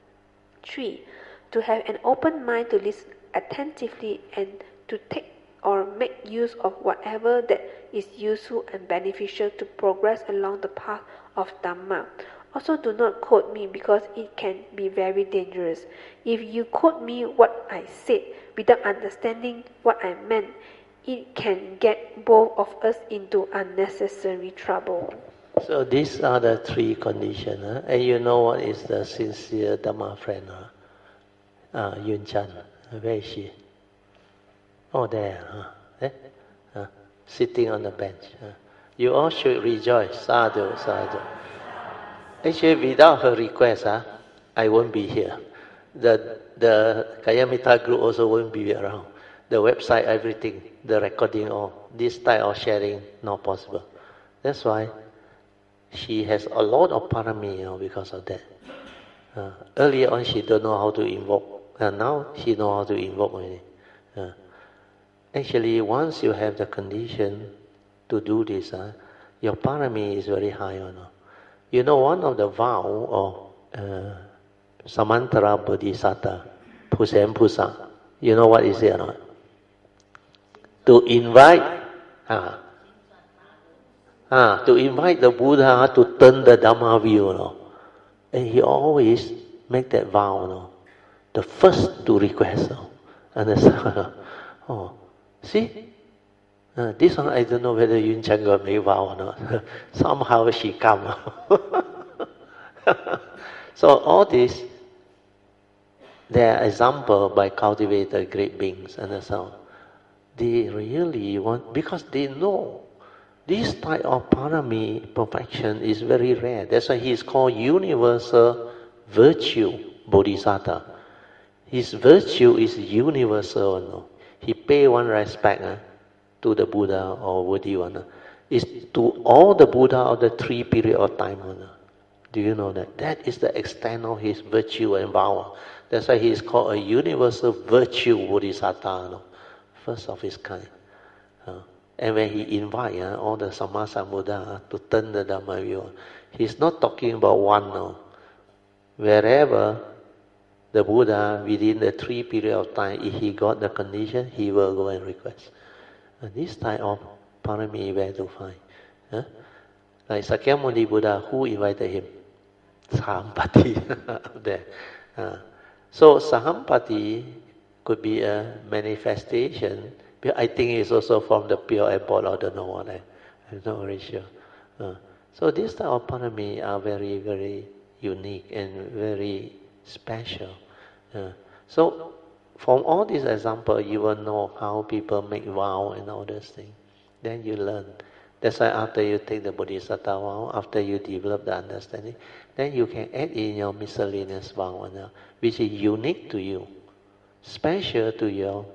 3. To have an open mind to listen attentively and to take or make use of whatever that is useful and beneficial to progress along the path of Dhamma. Also, do not quote me, because it can be very dangerous. If you quote me what I said without understanding what I meant, it can get both of us into unnecessary trouble. So these are the three conditions. Huh? And you know what is the sincere Dhamma friend? Yun Chan. Where is she? Oh, there. Eh? Sitting on the bench. You all should rejoice. Sadhu, sadhu. Actually, without her request, I won't be here. The Kayamita group also won't be around. The website, everything, the recording, all this type of sharing, not possible. That's why she has a lot of parami, because of that. Earlier on, she don't know how to invoke, and now she know how to invoke already. Actually, once you have the condition to do this, your parami is very high. You know, one of the vow of Samantara Bodhisattva, Pusa, you know what is it or not? To invite the Buddha to turn the Dhamma view, and he always make that vow, the first to request, understand? See, this one I don't know whether Yun Chan got make vow or not. Somehow she come. So all this, they are example by cultivated great beings, understand? They really want, because they know this type of parami perfection is very rare. That's why he is called universal virtue bodhisattva. His virtue is universal. He pay one respect to the Buddha or worthy one. Is to all the Buddha of the 3 period of time. Do you know that? That is the extent of his virtue and power. That's why he is called a universal virtue bodhisattva. First of his kind. And when he invite all the Samma Sambuddha to turn the Dhamma view, he's not talking about one now. Wherever the Buddha, within the 3 period of time, if he got the condition, he will go and request. And this type of parami, where to find? Like Sakyamuni Buddha, who invited him? Sahampati. There. So Sahampati could be a manifestation. I think it's also from the pure airport, I don't know what. I'm not very sure. So these type of parami are very, very unique and very special. So from all these examples, you will know how people make vow and all those things. Then you learn. That's why after you take the Bodhisattva vow, after you develop the understanding, then you can add in your miscellaneous vow, which is unique to you, special to your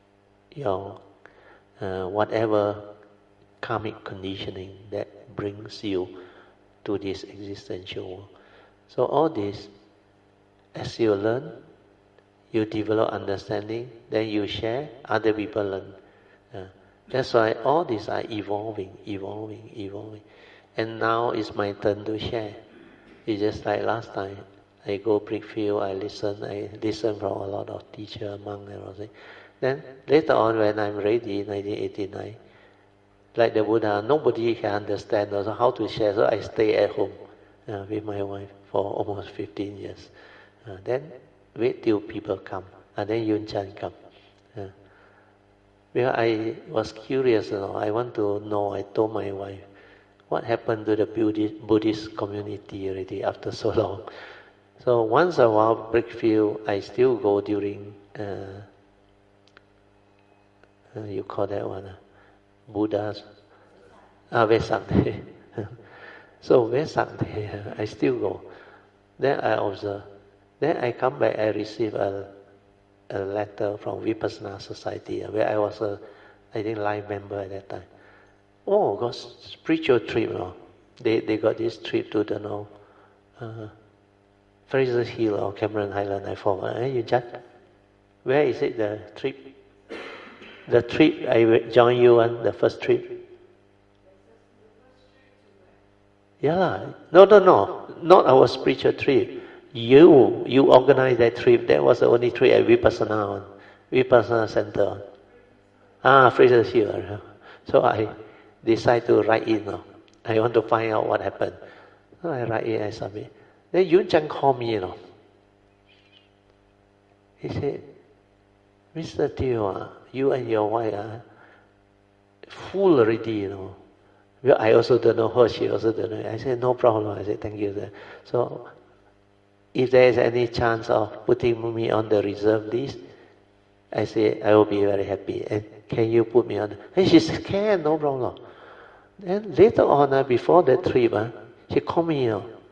whatever karmic conditioning that brings you to this existential world. So all this, as you learn, you develop understanding, then you share, other people learn. That's why all these are evolving. And now it's my turn to share. It's just like last time. I go Brickfield, I listen from a lot of teachers, monks and all that. Then later on when I'm ready, 1989, like the Buddha, nobody can understand also how to share, so I stay at home with my wife for almost 15 years. Then wait till people come, and then Yun Chan come. Because I was curious, I want to know, I told my wife, what happened to the Buddhist community already after so long? So once a while, Brickfield, I still go during, you call that one, Buddha's, Vesak Day. So Vesak Day, I still go. Then I observe. Then I come back, I receive a letter from Vipassana Society, where I was I think, life member at that time. Oh, got spiritual trip, They got this trip to Fraser Hill or Cameron Highland, I forgot. You just, where is it, the trip? The trip I joined you on, the first trip? Yeah, no, not our spiritual trip. You organized that trip. That was the only trip at Vipassana Center. Fraser Hill. So I decided to write in. I want to find out what happened. So I write in, I submit. Then Yun Chan called me, He said, Mr. Teo, you and your wife are full already, Well, I also don't know her, she also don't know. I said, no problem. I said, thank you, sir. So, if there is any chance of putting me on the reserve list, I say, I will be very happy. And can you put me on? And she said, can, no problem. Then later on, before the trip, she called me,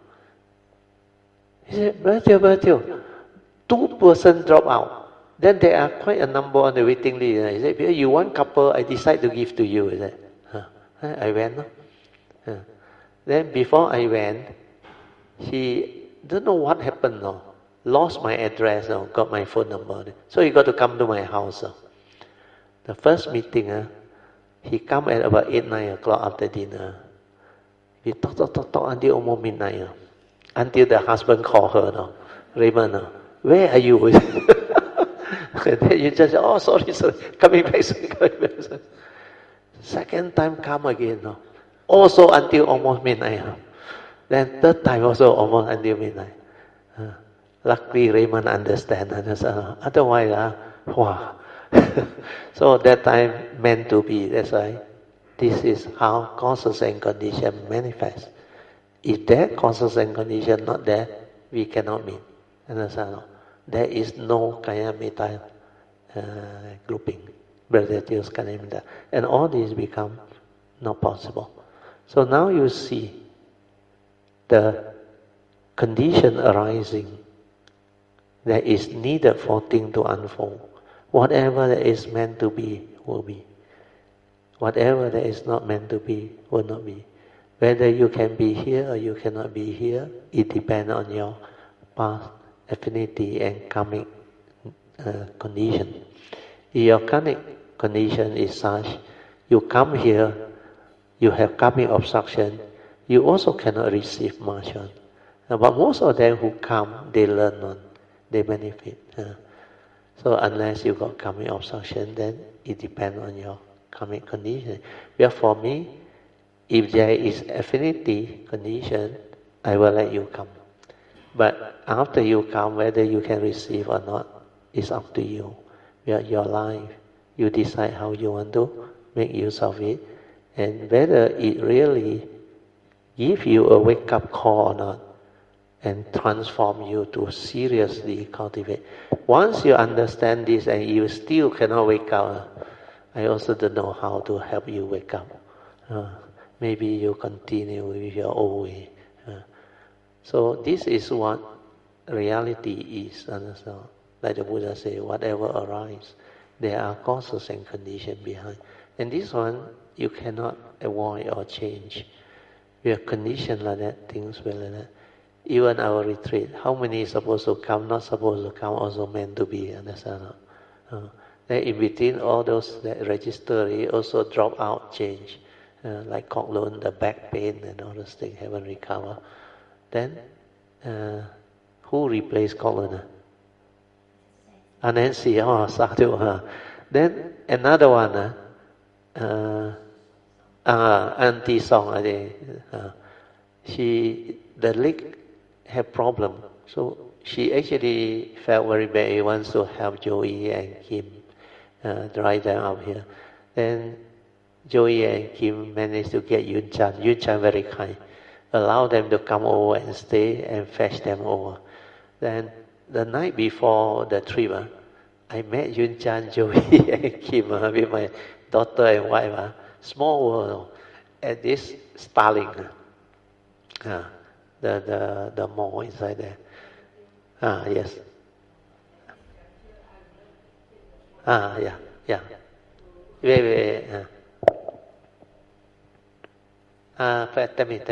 He said, Bertil, 2 persons drop out. Then there are quite a number on the waiting list. He said, you want couple, I decide to give to you. He said, I went. Then before I went, she don't know what happened. Lost my address, got my phone number. So he got to come to my house. The first meeting, he come at about 8, 9 o'clock after dinner. We talk until almost midnight. Until the husband called her, Raymond, where are you? And then you just say, oh, sorry, coming back soon. Second time come again, also until almost midnight. Then third time also almost until midnight. Luckily Raymond understands. Otherwise, wow. So that time meant to be. That's why this is how causes and condition manifest. If that causes and condition not there, we cannot meet. Understand? There is no Kayamita grouping. And all these become not possible. So now you see the condition arising that is needed for things to unfold. Whatever that is meant to be will be. Whatever that is not meant to be will not be. Whether you can be here or you cannot be here, it depends on your past affinity and karmic condition. If your karmic condition is such, you come here, you have karmic obstruction, you also cannot receive much on. But most of them who come, they learn on, they benefit. So unless you got karmic obstruction, then it depends on your karmic condition. Well, for me, if there is affinity condition, I will let you come. But after you come, whether you can receive or not, is up to you. Your life, you decide how you want to make use of it, and whether it really give you a wake-up call or not, and transform you to seriously cultivate. Once you understand this and you still cannot wake up, I also don't know how to help you wake up. Maybe you continue with your old way. So this is what reality is. Understand? Like the Buddha said, whatever arises, there are causes and conditions behind. And this one, you cannot avoid or change. We are conditioned like that, things will like that. Even our retreat, how many is supposed to come, not supposed to come, also meant to be. Understand? Then in between all those that register, it also drop out, change. Like Kok Lun, the back pain and all those things haven't recovered. Then, who replaced Kok Lun? Nancy, Sadhu. Then another one, Auntie Song, I think. The leg had problem. So she actually felt very bad. He wants to help Joey and Kim drive them up here. Then Joey and Kim managed to get Yun Chan. Yun Chan very kind. Allow them to come over and stay and fetch them over. Then the night before the trip, I met Yun Chan, Joey and Kim with my daughter and wife. Small world at this Starling. The mall inside there. Yes. Yeah. Wait. Tell me.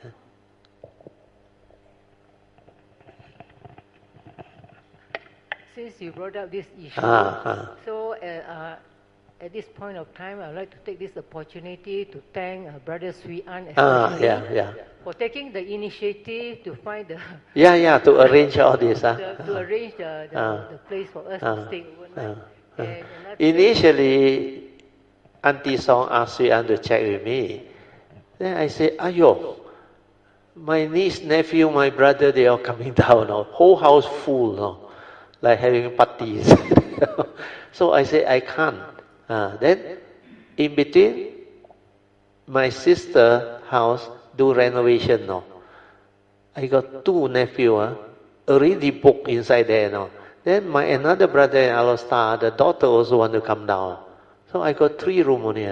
Since you brought up this issue, so at this point of time, I would like to take this opportunity to thank Brother Sui An especially for taking the initiative to find the to arrange all this. To arrange the place for us to stay overnight. Initially, Auntie Song asked Sui An to check with me. Then I said, Ayo, my niece, nephew, my brother, they are coming down now. Whole house full now, like having parties. So I said, I can't. Then, in between, my sister house do renovation now. I got 2 nephews already booked inside there now. Then my another brother in Alostar, the daughter also want to come down. So I got 3 rooms only.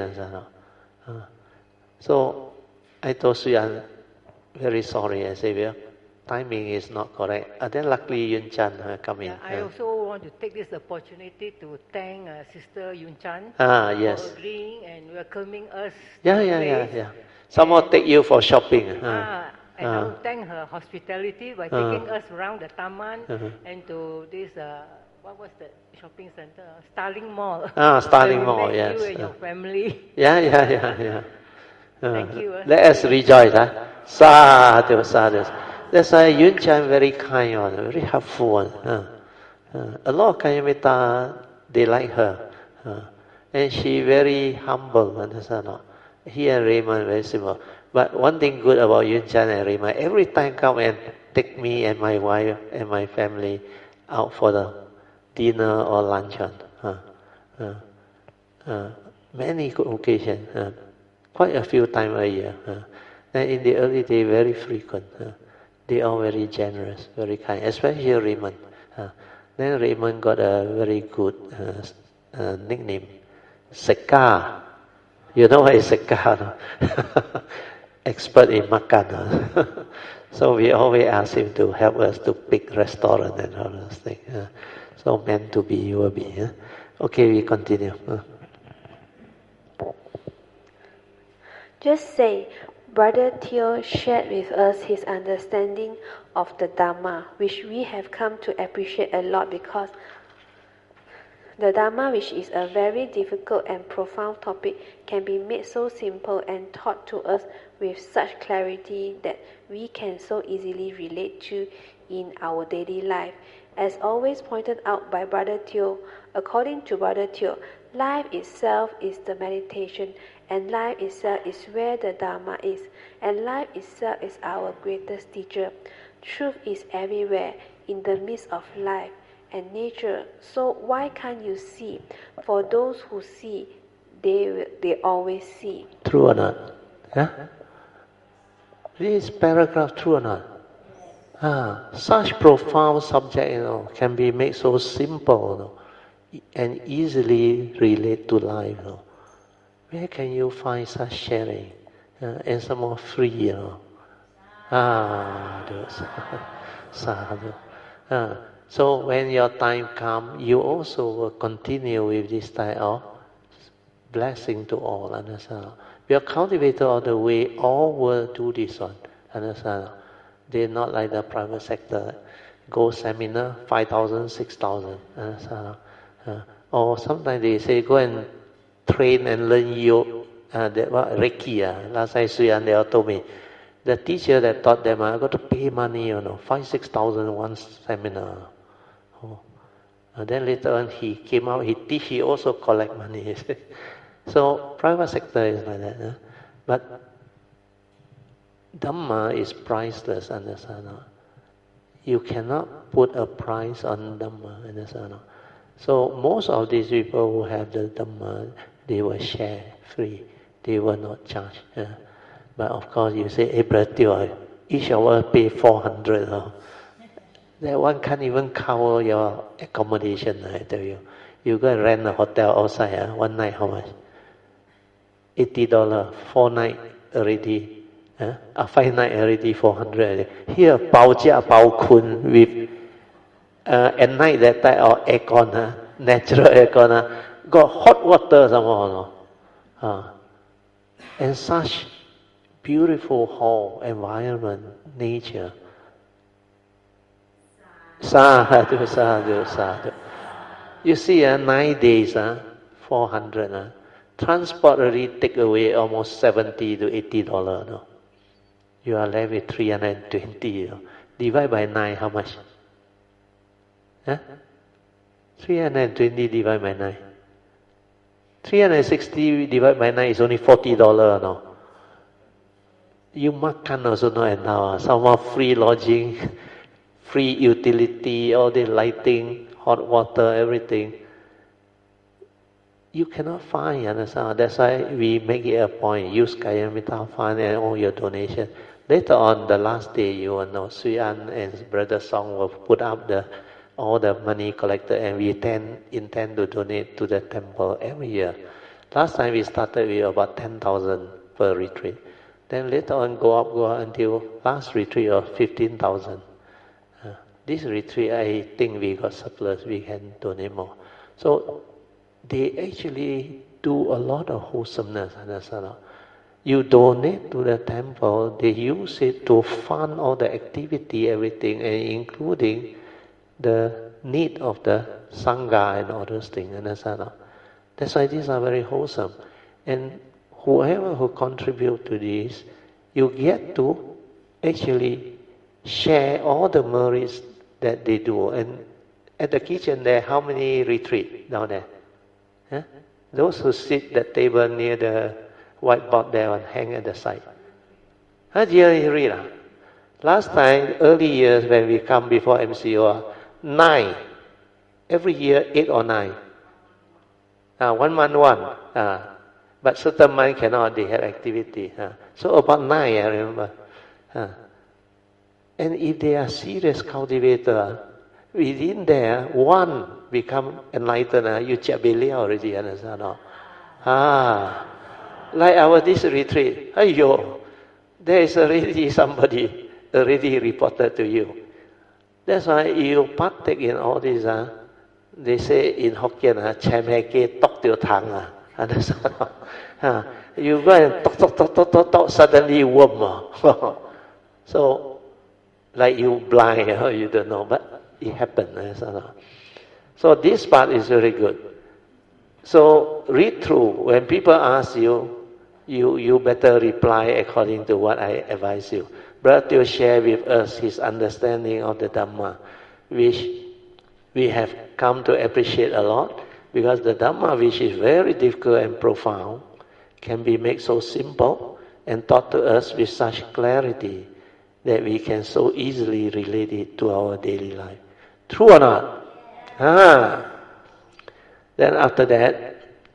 So I told Sui, I'm very sorry. I said, well, timing is not correct. Then luckily Yun Chan come in. I also want to take this opportunity to thank Sister Yun Chan yes. for agreeing and welcoming us. Yeah. Someone take you for shopping. And I will thank her hospitality by taking us around the Taman and to this, what was the shopping center? Starling Mall. Starling Mall, yes. You and your family. Yeah. Thank you. Let us rejoice. Sadhu. That's why Yun Chan very kind, very helpful. A lot of Kanyamita, they like her. And she very humble. Understand? He and Raymond very simple. But one thing good about Yun Chan and Raymond, every time come and take me and my wife and my family out for the dinner or luncheon. Many occasions, quite a few times a year. And in the early day, very frequent. They are very generous, very kind, especially Raymond. Then Raymond got a very good nickname, Sekar. You know what is Sekar? Expert in makan. So we always ask him to help us to pick restaurant and all those things. So meant to be, you will be. Okay, we continue. Just say, Brother Theo shared with us his understanding of the Dharma, which we have come to appreciate a lot because the Dharma, which is a very difficult and profound topic, can be made so simple and taught to us with such clarity that we can so easily relate to in our daily life. As always pointed out by Brother Theo, according to Brother Theo, life itself is the meditation, and life itself is where the Dharma is, and life itself is our greatest teacher. Truth is everywhere, in the midst of life and nature. So why can't you see? For those who see, they always see. True or not? This paragraph true or not? Such profound subject, can be made so simple, and easily relate to life. Where can you find such sharing? And some more free, Sadhu. So when your time comes, you also will continue with this type of blessing to all. Understand? We are cultivated all the way, all will do this one. Understand? They're not like the private sector. Go seminar, 5,000, 6,000. Understand? Or sometimes they say, go and train and learn yoga, Reiki. Last time Suyan, they told me, the teacher that taught them, I got to pay money, 5,000-6,000 one seminar. And then later on he came out, he teach, he also collect money. So private sector is like that. But Dhamma is priceless, understand? You cannot put a price on Dhamma, understand? So most of these people who have the Dhamma, they will share free. They will not charge. But of course you say, hey brother, each of us pay 400. That one can't even cover your accommodation, I tell you. You go and rent a hotel outside, one night how much? $80, 4 nights already. 5 nights already, 400. Here, 包家包kun with at night that type of aircon, natural aircon, got hot water some more. And such beautiful hall, environment, nature. Sadhu. You see, 9 days, 400. Transport already take away almost $70 to $80. You are left with 320. Divide by 9, how much? 320 divided by 9. 360 divided by 9 is only $40. No? You makan also not enough. Some free lodging, free utility, all the lighting, hot water, everything. you cannot find, understand? That's why we make it a point, use Kayamita Fund and all your donation. Later on, the last day, you will know, Sui An and Brother Song will put up all the money collected, and we intend to donate to the temple every year. Last time we started with about 10,000 per retreat. Then later on go up until last retreat of 15,000. This retreat, I think we got surplus, we can donate more. So they actually do a lot of wholesomeness, understand? You donate to the temple, they use it to fund all the activity, everything, and including the need of the Sangha and all those things, understand? That's why these are very wholesome. And whoever who contribute to this, you get to actually share all the merits that they do. And at the kitchen there, how many retreat down there? Huh? Those who sit at the table near the whiteboard there and hang at the side. Last time, early years when we come before MCO, 9. Every year, 8 or 9. 1 month, 1. But certain month cannot, they have activity. So about 9, I remember. And if they are serious cultivator, within there, 1 become enlightened, you jabili already, understand? Like our this retreat, there is already somebody already reported to you. That's why you partake in all this. They say in Hokkien, cham hai ke tok tio thang. You go and talk, suddenly warm. So, like you blind, you don't know, but it happens. So this part is very good. So read through. When people ask you, you better reply according to what I advise you. Brother Teo share with us his understanding of the Dhamma, which we have come to appreciate a lot, because the Dhamma, which is very difficult and profound, can be made so simple and taught to us with such clarity that we can so easily relate it to our daily life. True or not? Then after that,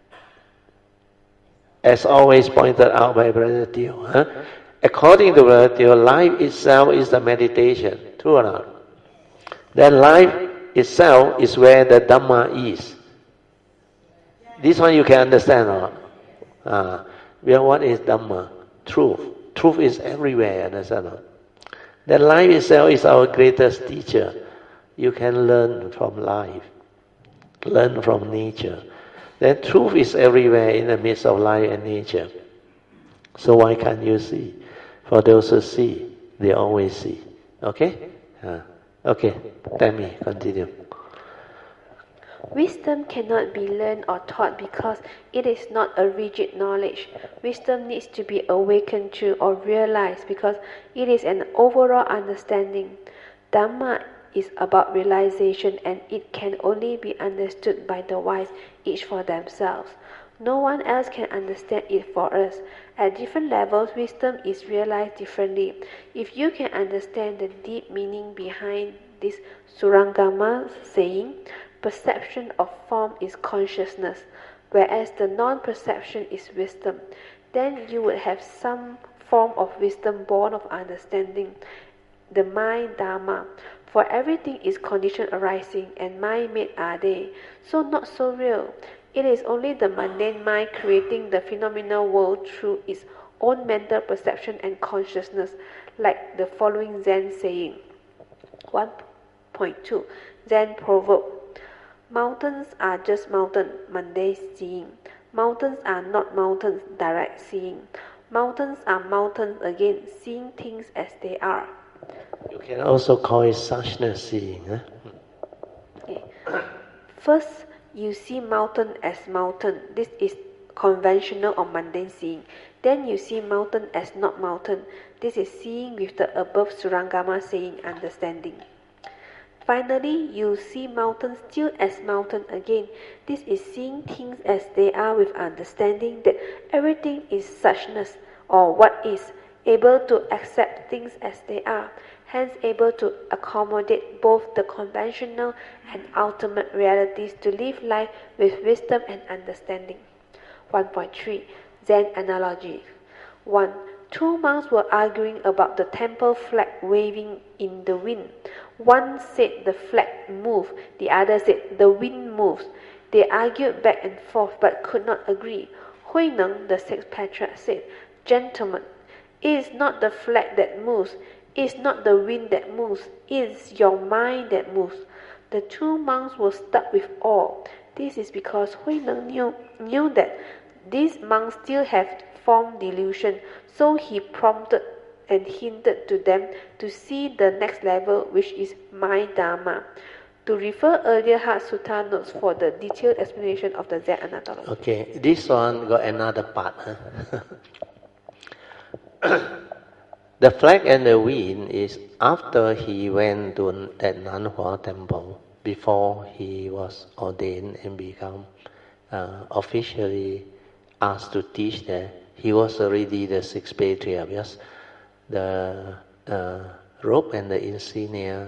as always pointed out by Brother Teo, according to Brother Teo, life itself is the meditation. True or not? Then life itself is where the Dhamma is. This one you can understand or not? What is Dhamma? Truth. Truth is everywhere, understand or not? Then life itself is our greatest teacher. You can learn from life. Learn from nature. Then truth is everywhere in the midst of life and nature. So why can't you see? For those who see, they always see. Okay? Okay, tell me, continue. Wisdom cannot be learned or taught because it is not a rigid knowledge. Wisdom needs to be awakened to or realized because it is an overall understanding. Dhamma is about realization, and it can only be understood by the wise, each for themselves. No one else can understand it for us. At different levels, wisdom is realized differently. If you can understand the deep meaning behind this Surangama saying, perception of form is consciousness, whereas the non-perception is wisdom, then you would have some form of wisdom born of understanding, the mind Dharma. For everything is condition arising, and mind-made are they, so not so real. It is only the mundane mind creating the phenomenal world through its own mental perception and consciousness, like the following Zen saying. 1.2 Zen proverb. Mountains are just mountains, mundane seeing. Mountains are not mountains, direct seeing. Mountains are mountains again, seeing things as they are. You can also call it suchness seeing. Okay. First, you see mountain as mountain. This is conventional or mundane seeing. Then you see mountain as not mountain. This is seeing with the above Surangama saying understanding. Finally, you see mountain still as mountain again. This is seeing things as they are with understanding that everything is suchness or what is, able to accept things as they are. hence able to accommodate both the conventional and ultimate realities to live life with wisdom and understanding. 1.3 Zen Analogy 1. Two monks were arguing about the temple flag waving in the wind. One said the flag moved, the other said the wind moves. They argued back and forth but could not agree. Huineng, the sixth patriarch, said, Gentlemen, it is not the flag that moves, it is not the wind that moves, it is your mind that moves. The two monks were struck with awe. This is because Huineng knew that these monks still have form delusion, so he prompted and hinted to them to see the next level, which is mind Dharma. To refer earlier Heart Sutta notes for the detailed explanation of the Zen analogy. Okay, this one got another part. The flag and the wind is after he went to that Nanhua temple, before he was ordained and become officially asked to teach there. He was already the sixth patriarch, yes. The robe and the insignia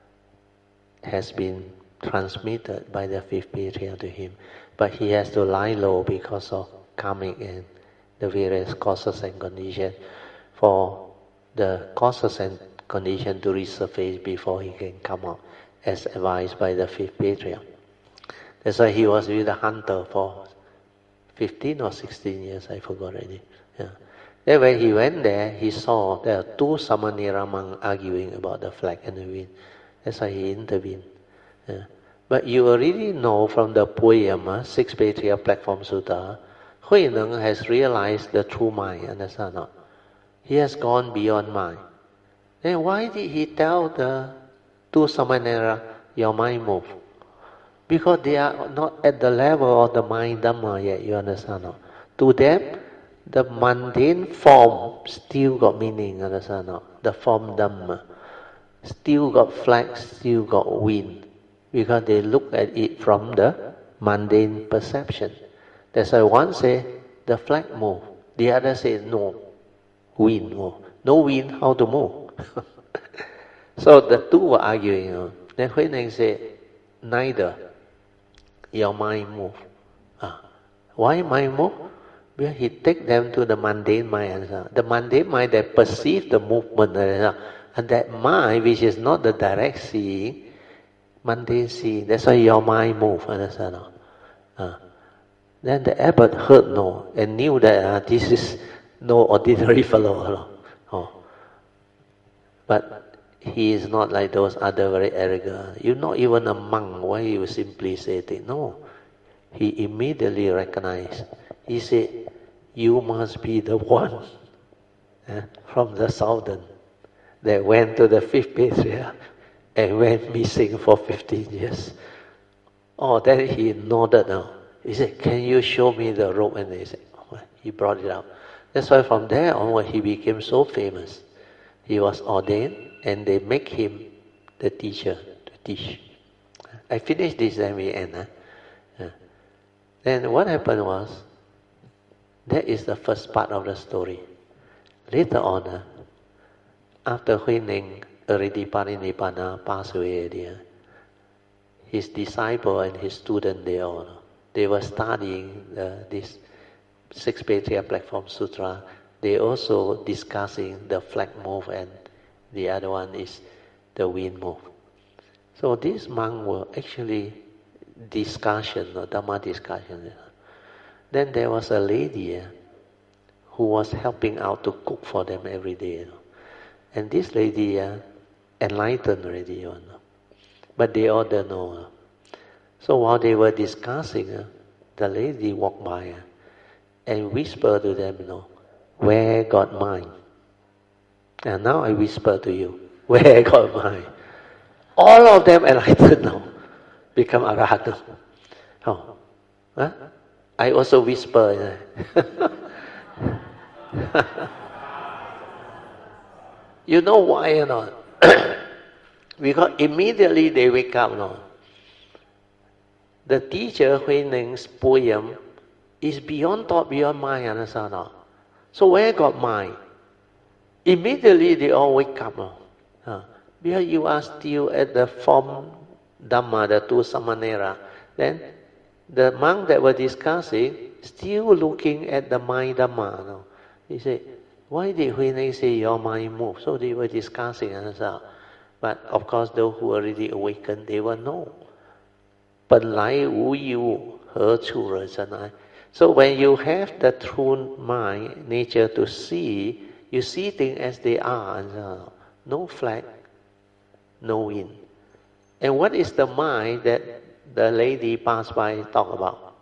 has been transmitted by the fifth patriarch to him, but he has to lie low because of karmic and the various causes and conditions, for the causes and conditions to resurface before he can come out, as advised by the fifth patriarch. That's why he was with the hunter for 15 or 16 years, I forgot already. Yeah. Then when he went there, he saw there are two Samanera monks arguing about the flag and the wind. That's why he intervened. Yeah. But you already know from the poem, Sixth Patriarch Platform Sutta, Huineng has realized the true mind, understand not? He has gone beyond mind. Then why did he tell the two Samanera, your mind move? Because they are not at the level of the mind Dhamma yet, you understand not? To them, the mundane form still got meaning, understand not? The form Dhamma still got flag, still got wind, because they look at it from the mundane perception. That's why one say the flag move, the other say no, wind move. No wind, how to move? So the two were arguing. Then Huineng said, neither. Your mind move. Why mind move? Because he take them to the mundane mind. The mundane mind that perceives the movement. And that mind, which is not the direct seeing, mundane seeing. That's why your mind move. Understand? Then the abbot heard no, and knew that this is no ordinary fellow. But he is not like those other very arrogant. You're not even a monk. Why you simply say it? No. He immediately recognized. He said, you must be the one from the southern that went to the fifth patriarch and went missing for 15 years. Oh, then he nodded now. He said, can you show me the robe? And they said, he brought it up. That's why from there onward he became so famous. He was ordained and they make him the teacher to teach. I finished this, then we end. Then what happened was, that is the first part of the story. Later on, after Huineng already parinibbana, passed away already, his disciple and his student, they were studying this Sixth Patriarch Platform Sutra. They also discussing the flag move, and the other one is the wind move. So these monks were actually discussion, or Dhamma discussion. Then there was a lady who was helping out to cook for them every day. And this lady enlightened already. But they all don't know. So while they were discussing, the lady walked by and whispered to them, where got mine? And now I whisper to you, where got mine? All of them enlightened now, become arahant. I also whisper. You know why or not? Because immediately they wake up. The teacher Huineng's poem is beyond thought, beyond mind, understand? So where got mind? Immediately they all wake up. Because you are still at the form Dhamma, the two Samanera, then the monk that were discussing still looking at the mind Dhamma. No? He said, why did Huineng say your mind moved? So they were discussing themselves. But of course, those who already awakened, they will know. 本来无一物，何处惹尘埃? So when you have the true mind, nature to see, you see things as they are. No flag, no wind. And what is the mind that the lady passed by talk about?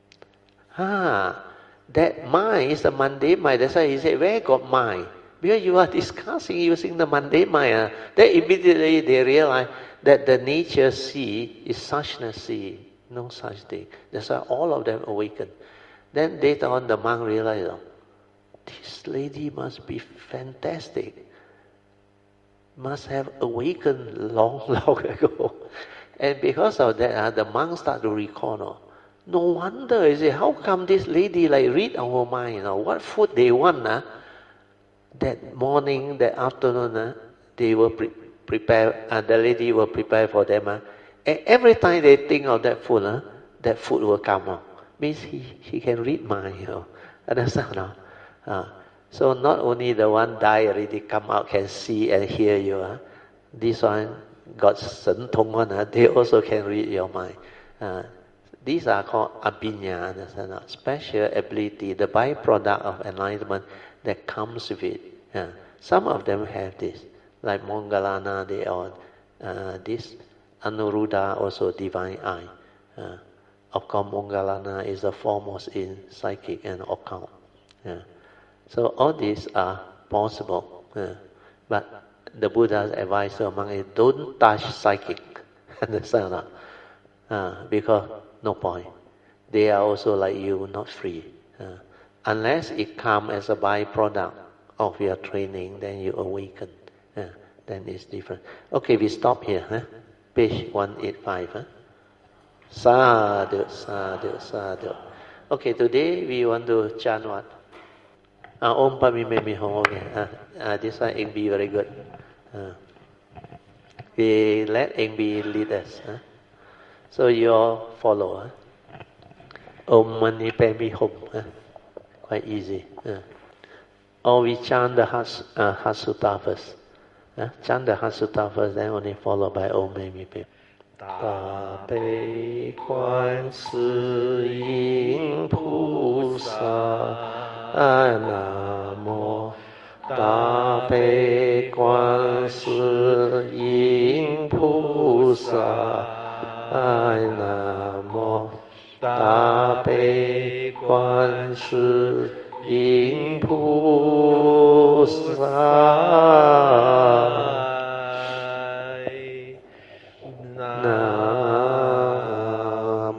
That mind is the mundane mind. That's why he said, where got mind? Because you are discussing using the mundane mind. Then immediately they realize that the nature sea is suchness sea. No such thing. That's why all of them awaken. Then later on the monk realized, this lady must be fantastic. Must have awakened long, long ago. And because of that, the monk start to recall, no wonder, he said, how come this lady like read our mind? What food they want? That morning, that afternoon, they will prepare, the lady will prepare for them. And every time they think of that food will come out. Means he can read mind. Understand? So not only the one die already come out can see and hear you. This one got Shen Tong one. They also can read your mind. These are called abhinya, understand? Special ability, the byproduct of enlightenment that comes with it. Some of them have this, like Moggallana, they are this. Anuruddha also divine eye. Of course, Moggallana is the foremost in psychic and occult. So all these are possible. But the Buddha's advice to monk is don't touch psychic. Understand? Because no point. They are also like you, not free. Unless it comes as a byproduct of your training, then you awaken. Then it's different. Okay, we stop here. Page 185. Sadhu, sadhu, sadhu. Okay, today we want to chant what? Om Pami Memi Hong. Okay. This one Eng be very good. We let Eng be lead us. So you all follow. Om Mani Padme Hum. Quite easy. Or we chant the Hatsuta first. Chant the Hatsuta first, then only followed by Om Mani Padme. 大悲观世音菩萨，南无大悲观世音菩萨，南无大悲观世音菩萨。南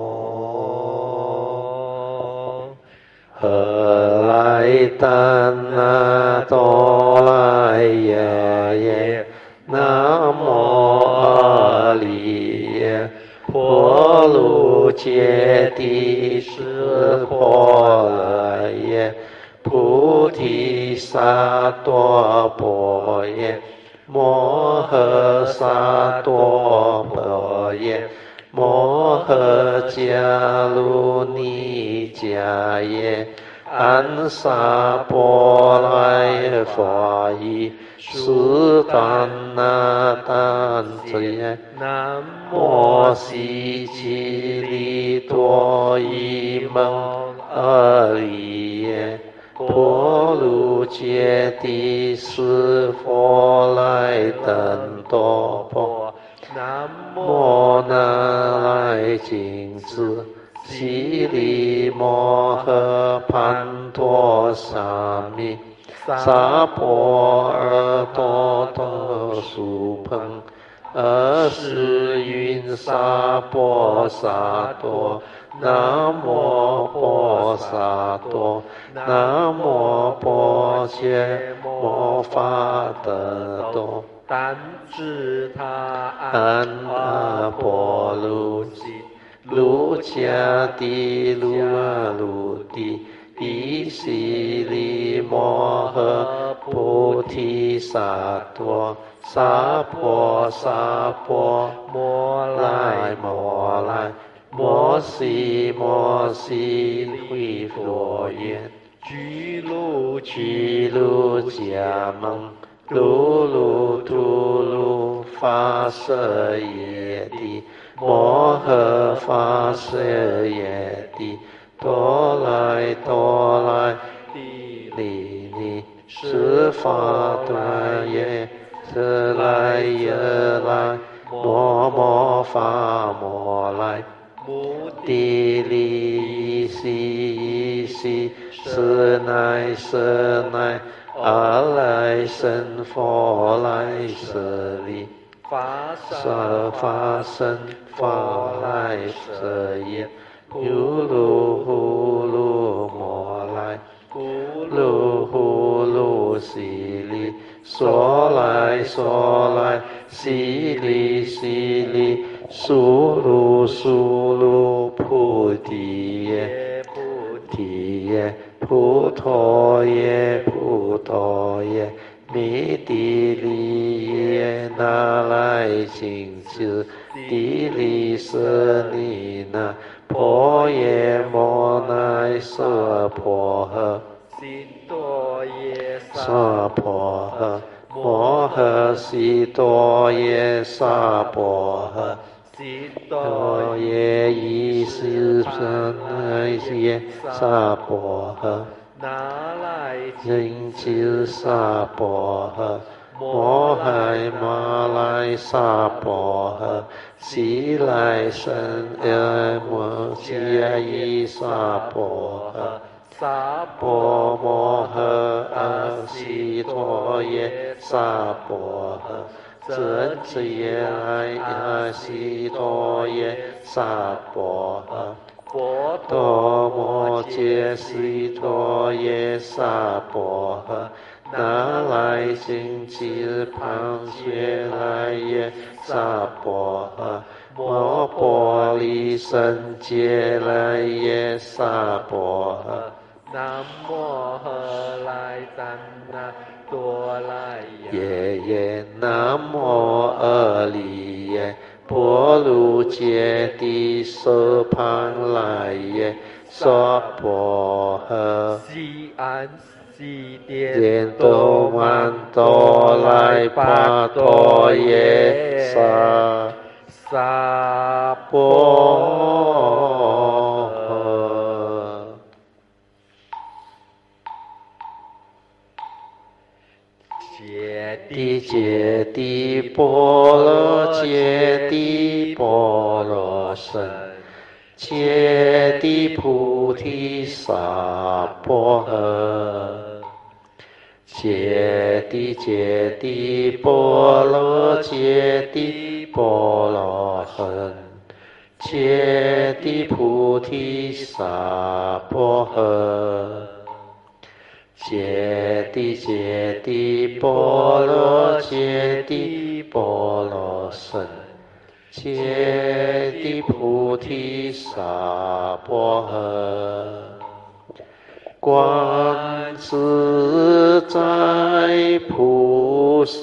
无何来丹那多来耶，南无阿利耶婆卢揭谛室婆勒耶，菩提萨埵婆耶。摩诃萨埵婆耶，摩诃迦卢尼迦耶，安萨波来佛耶，斯坦那丹遮耶，南无悉吉利多伊蒙阿利耶。婆卢揭谛室佛来等多婆，南无那来谨墀悉利摩诃盘陀沙弥，萨婆诃多多苏朋，阿世云萨婆萨埵。南无婆萨埵，南无婆伽摩罚得多，但知他安那婆卢吉，卢迦帝卢阿卢帝，帝悉利摩诃菩提萨埵， 萨婆萨婆，摩来摩来，摩西摩西，回佛言，居卢居卢迦蒙，嘟噜嘟噜，发舍耶帝，摩诃发舍耶帝，多来多来，地利利，是法端耶，是来也来，摩摩发摩来，目的利悉悉，是乃是乃，阿来生佛来舍利，发生佛来舍耶，呼噜呼噜摩来，呼噜呼噜悉利，说来说来，悉利悉利，苏噜苏噜，菩提耶菩提耶，菩陀耶菩陀耶，弥地利耶，那来请智，地利舍利那，婆耶摩那娑婆诃，悉多耶娑婆诃，摩诃悉多耶娑婆诃，悉多耶依斯般耶娑婆诃，那来请智娑婆诃，摩诃摩来娑婆诃，悉来生摩悉依娑婆诃，娑婆摩诃阿悉陀耶娑婆诃，真智耶来阿悉陀耶娑婆诃，波多摩揭悉陀耶娑婆诃，那来请智旁觉来耶娑婆诃，摩婆利胜揭来耶娑婆诃，南摩诃来赞那多来耶耶，南无阿利耶，波卢揭谛舍旁来耶娑婆诃，悉安悉殿多曼多来巴多耶娑婆诃。揭谛波罗揭谛波罗僧，揭谛菩提萨婆诃，揭谛波罗揭谛波罗僧，揭谛菩提萨婆诃，揭谛波罗揭谛波罗僧，揭谛菩提萨婆诃，观自在菩萨，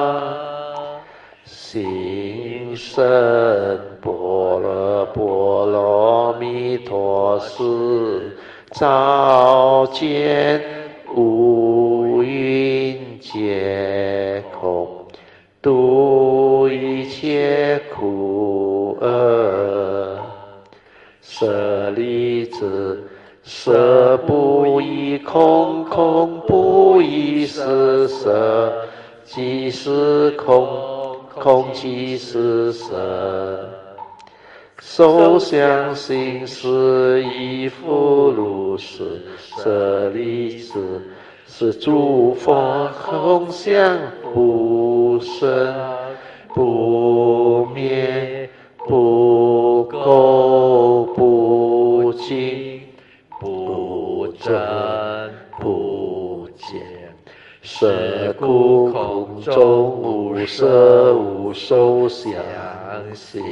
行深般若波罗蜜多时，照见五蕴皆空，度一切苦厄。舍利子，色不异空，空不异色，色即是空，空即是色。受想行识亦复如是。舍利子，是诸佛空相不生不灭，不垢不净，不增不减。是故空中无色无受想行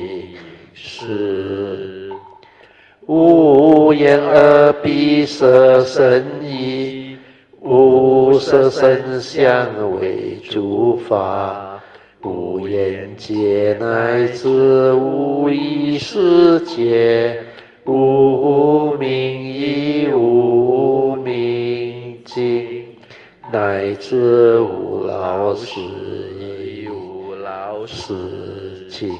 识，无眼耳鼻舌身意，无色声香味触法， 无眼界乃至无意识界，无明亦无明尽，乃至无老死亦无老死尽，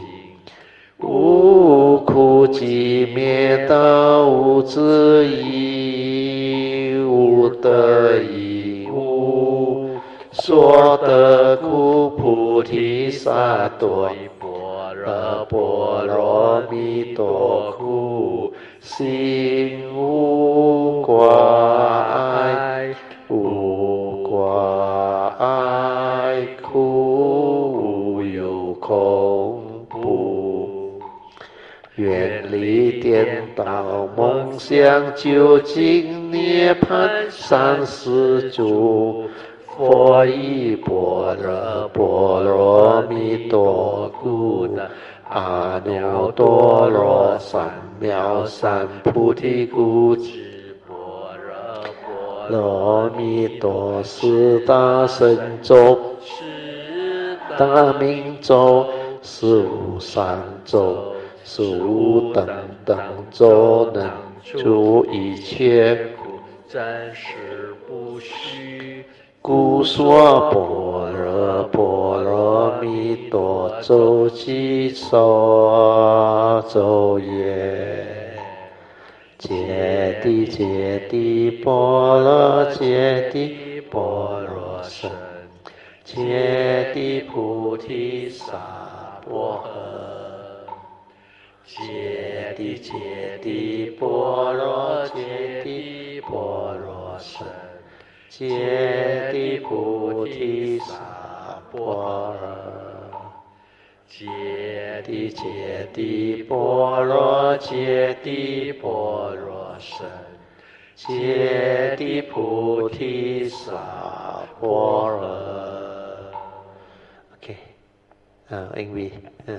无苦集灭道，无智亦无得亦无所得故，菩提萨埵般若蜜多故，心无挂碍，无挂碍故，无有恐怖，远离颠倒梦想，究竟涅槃三世诸佛以般若蜜多故，阿耨多罗三藐三菩提故，般若蜜多四大神咒，大明咒，十无上咒，十无等等咒，能除一切苦，暂时不虚。故说般若蜜多咒即说咒曰：揭谛揭谛般若揭谛般若僧，揭谛菩提萨婆诃，揭谛揭谛般若揭谛般若僧，揭谛菩提萨婆诃，揭谛揭谛般若揭谛般若僧，揭谛菩提萨婆诃。Okay, English.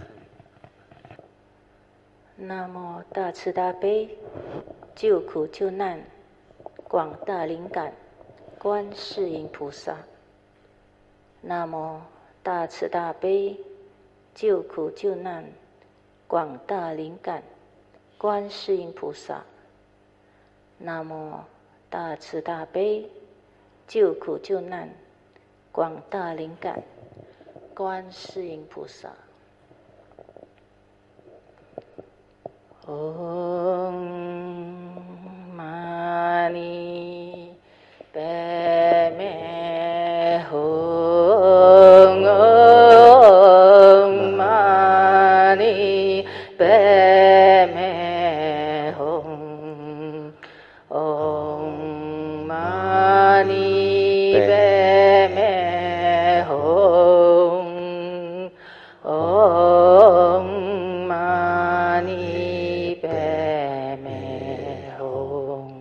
南无大慈大悲救苦救难广大灵感观世音菩萨。南无大慈大悲救苦救难广大灵感观世音菩萨。南无大慈大悲救苦救难广大灵感观世音菩萨。唵嘛呢叭咪吽，唵嘛呢叭咪吽，唵嘛呢叭咪吽，唵嘛呢叭咪吽，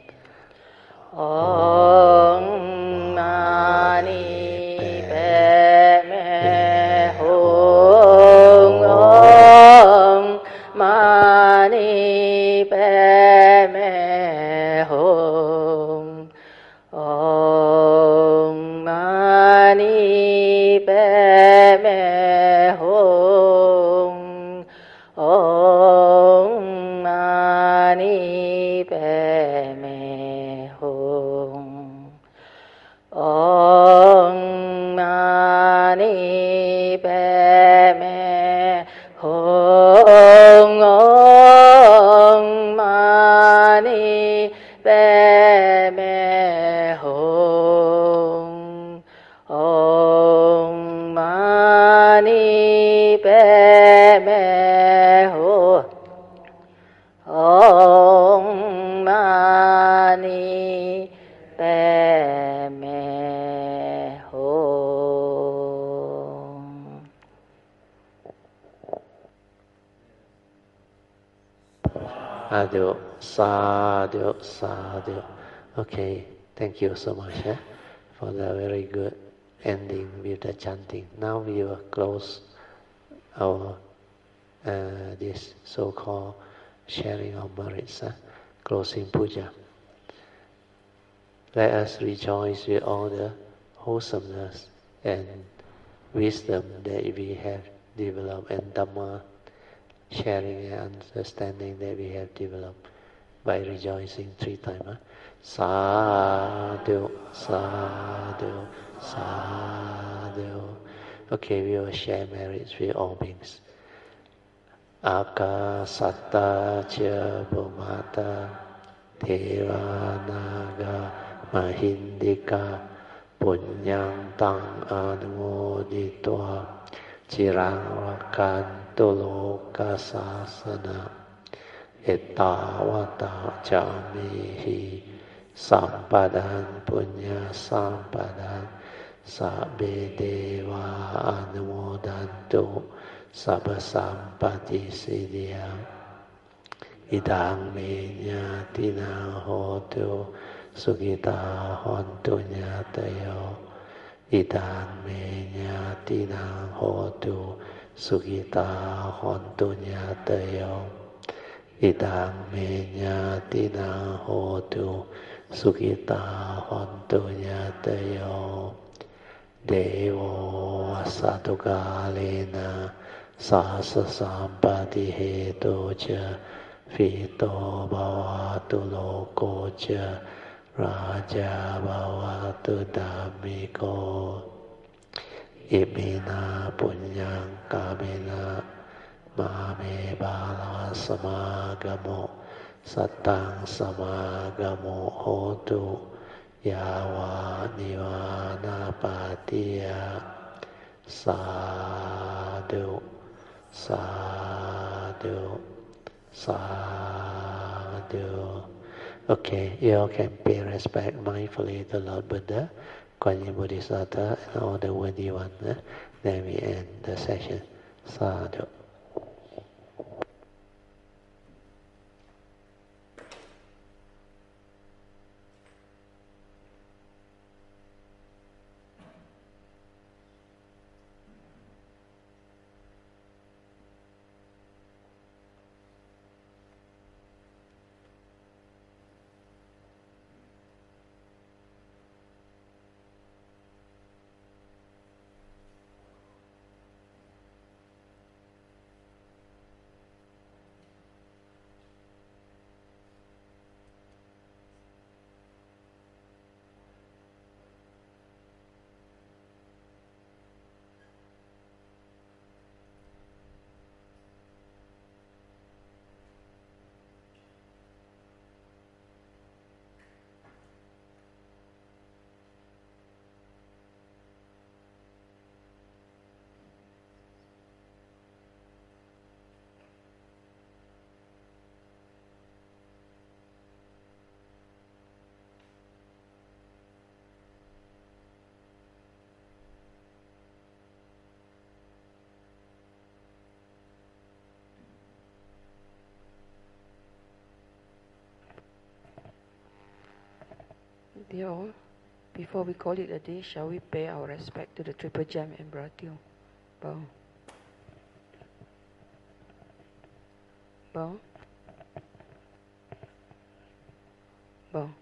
唵嘛呢叭咪吽，唵嘛呢叭咪吽，唵嘛呢叭咪吽，唵嘛呢叭咪吽，唵嘛呢叭咪吽，唵嘛呢叭咪吽，唵嘛呢叭咪吽，唵嘛呢叭咪吽。 Sadhu, sadhu, sadhu. Okay, thank you so much for the very good ending with the chanting. Now we will close our this so-called sharing of merits, closing puja. Let us rejoice with all the wholesomeness and wisdom that we have developed and Dhamma sharing and understanding that we have developed by rejoicing 3 times. Huh? Sadhu, sadhu, sadhu. Okay, we will share merits with all beings. Akasatta cha bhumata devanaga mahindika punyang tang anumoditva cirang rakantu loka sasana ettavata jamihi sampadan punya sampadan sabbe deva anumodantu sabba sampati siddhya idang menyatina hotu sugita hontu nyatayo idang menyatina hotu sugita hontu nyatayo idang menyatina hotu sugita hontu nyatayo devo satukalena sasa sampati heto ca fito bhavatu loko ca raja bhavatu dhammiko imina punyang kamena mame bala samagamo satang samagamo hotu yawa nivana patiya sadhu sadhu sadhu. Okay, you all can pay respect mindfully to Lord Buddha, Kuan Yin Bodhisattva, and all the worthy ones. Then we end the session. Sadhu. Dear all, before we call it a day, shall we pay our respect to the Triple Gem and Bratio? Bow. Bow. Bow.